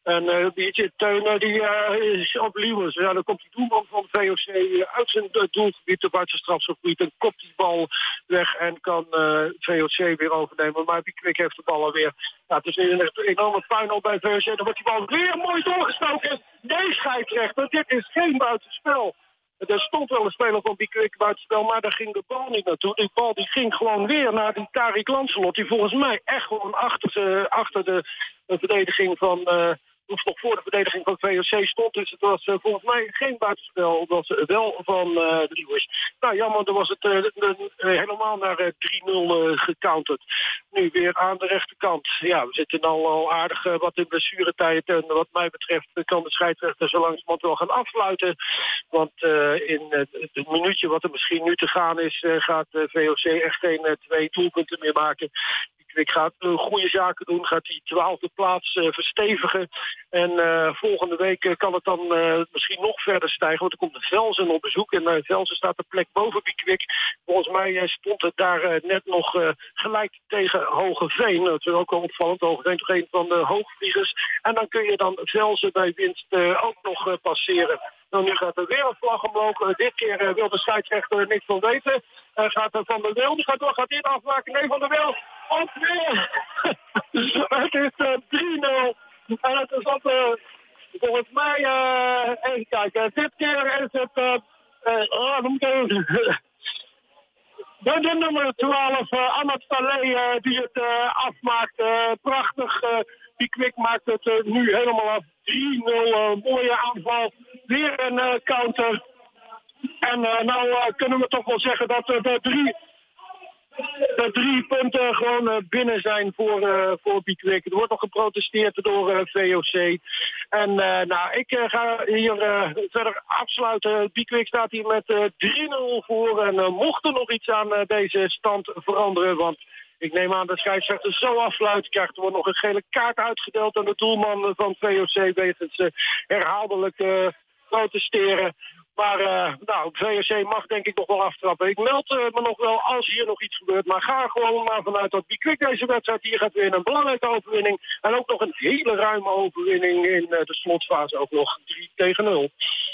En Teunen die is op Liewers. Ja, dan komt die doelman van de VOC uit zijn doelgebied, of uit zijn strafschopgebied, en kopt die bal weg en kan VOC weer overnemen. Maar Bikwik heeft de bal alweer. Ja, het is nu een enorme puinhoop bij VOC. Dan wordt die bal weer mooi doorgestoken. Nee, scheidsrechter, dit is geen buitenspel. Er stond wel een speler van Bikwik buitenspel, maar daar ging de bal niet naartoe. Die bal die ging gewoon weer naar die Tariq Lancelot, die volgens mij echt gewoon achter de verdediging van... of nog voor de verdediging van VOC stond. Dus het was volgens mij geen buitenspel. Dat was wel van de Liewers. Nou, jammer, dan was het helemaal naar 3-0 gecounterd. Nu weer aan de rechterkant. Ja, we zitten al aardig wat in blessuretijd. En wat mij betreft kan de scheidsrechter zo langzamerhand wel gaan afsluiten. Want in het minuutje wat er misschien nu te gaan is, gaat VOC echt geen 2 doelpunten meer maken. Ik ga goede zaken doen, gaat die 12e plaats verstevigen. En volgende week kan het dan misschien nog verder stijgen. Want er komt de Velzen op bezoek. En Velzen staat de plek boven Bikwik. Volgens mij stond het daar net nog gelijk tegen Hogeveen. Dat is ook wel opvallend. Hogeveen toch een van de hoogvliegers. En dan kun je dan Velzen bij winst ook nog passeren. Nou, nu gaat er weer een vlag omhoog. Dit keer wil de scheidsrechter niks van weten. Gaat er Van der Wel, die gaat door, gaat dit afmaken. Nee, Van der Wel. Op weer. Het is 3-0. En het is op, volgens mij, even kijken. Dit keer is het, de nummer 12, Amat Saleh, die het afmaakt. Prachtig. Bikwik maakt het nu helemaal af. 3-0, mooie aanval. Weer een counter. En nou kunnen we toch wel zeggen dat de drie punten gewoon binnen zijn voor Bikwik. Er wordt nog geprotesteerd door VOC. En ik ga hier verder afsluiten. Bikwik staat hier met 3-0 voor. En mocht er nog iets aan deze stand veranderen, want ik neem aan dat de scheidsrechter zo afsluit krijgt. Er wordt nog een gele kaart uitgedeeld aan de doelman van VOC wegens herhaaldelijk protesteren. Maar VOC mag denk ik nog wel aftrappen. Ik meld me nog wel als hier nog iets gebeurt. Maar ga gewoon maar vanuit dat Bikwik deze wedstrijd hier gaat winnen. Een belangrijke overwinning. En ook nog een hele ruime overwinning in de slotfase. Ook nog 3-0.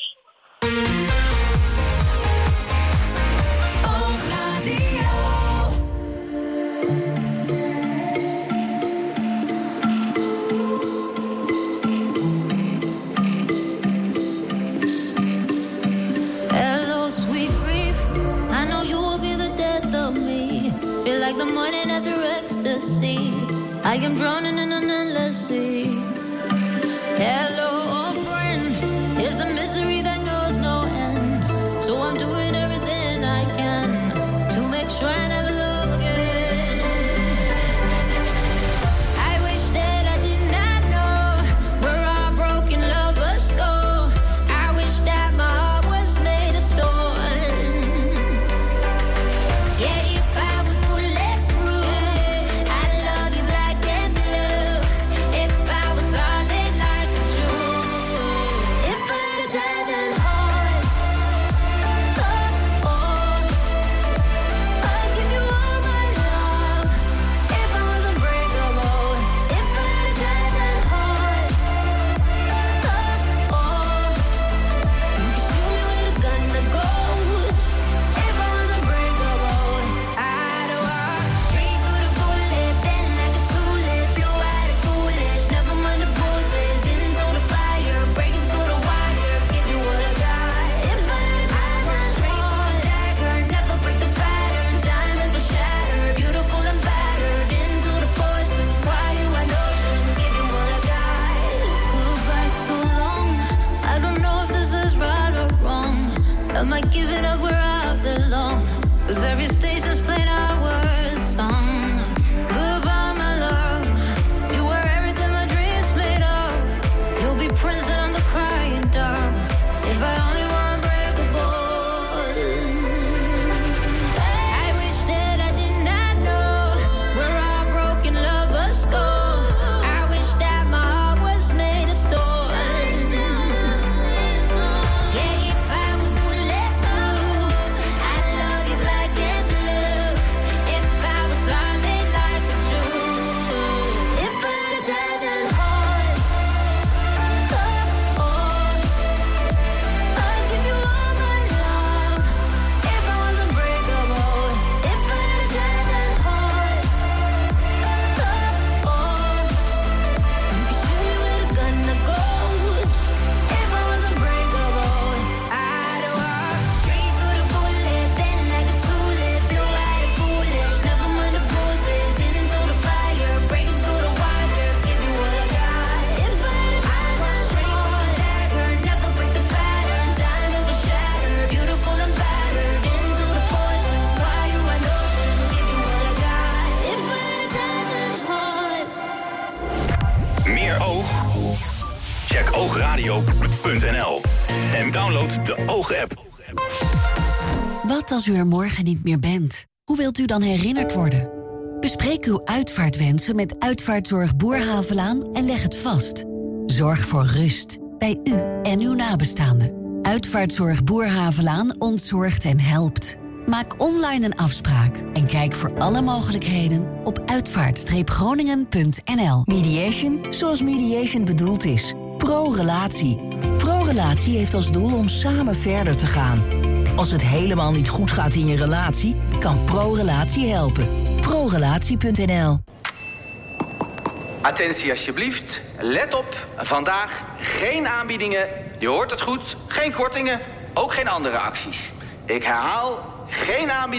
Like the morning after ecstasy, I am drowning in an endless sea. Hello, old friend, is a misery that knows no end. So I'm doing everything I can to make sure I never love again. I wish that I did not know where our broken lovers go. I wish that my heart was made of stone. Yeah, if I was bulletproof, I love you black and blue. En download de Oog-app. Wat als u er morgen niet meer bent? Hoe wilt u dan herinnerd worden? Bespreek uw uitvaartwensen met Uitvaartzorg Boerhavelaan en leg het vast. Zorg voor rust bij u en uw nabestaanden. Uitvaartzorg Boerhavelaan ontzorgt en helpt. Maak online een afspraak en kijk voor alle mogelijkheden op uitvaart-groningen.nl. Mediation zoals mediation bedoeld is. Pro-relatie. Pro-relatie heeft als doel om samen verder te gaan. Als het helemaal niet goed gaat in je relatie, kan Pro-relatie helpen. Pro-relatie.nl. Attentie alsjeblieft. Let op. Vandaag geen aanbiedingen. Je hoort het goed. Geen kortingen. Ook geen andere acties. Ik herhaal, geen aanbiedingen.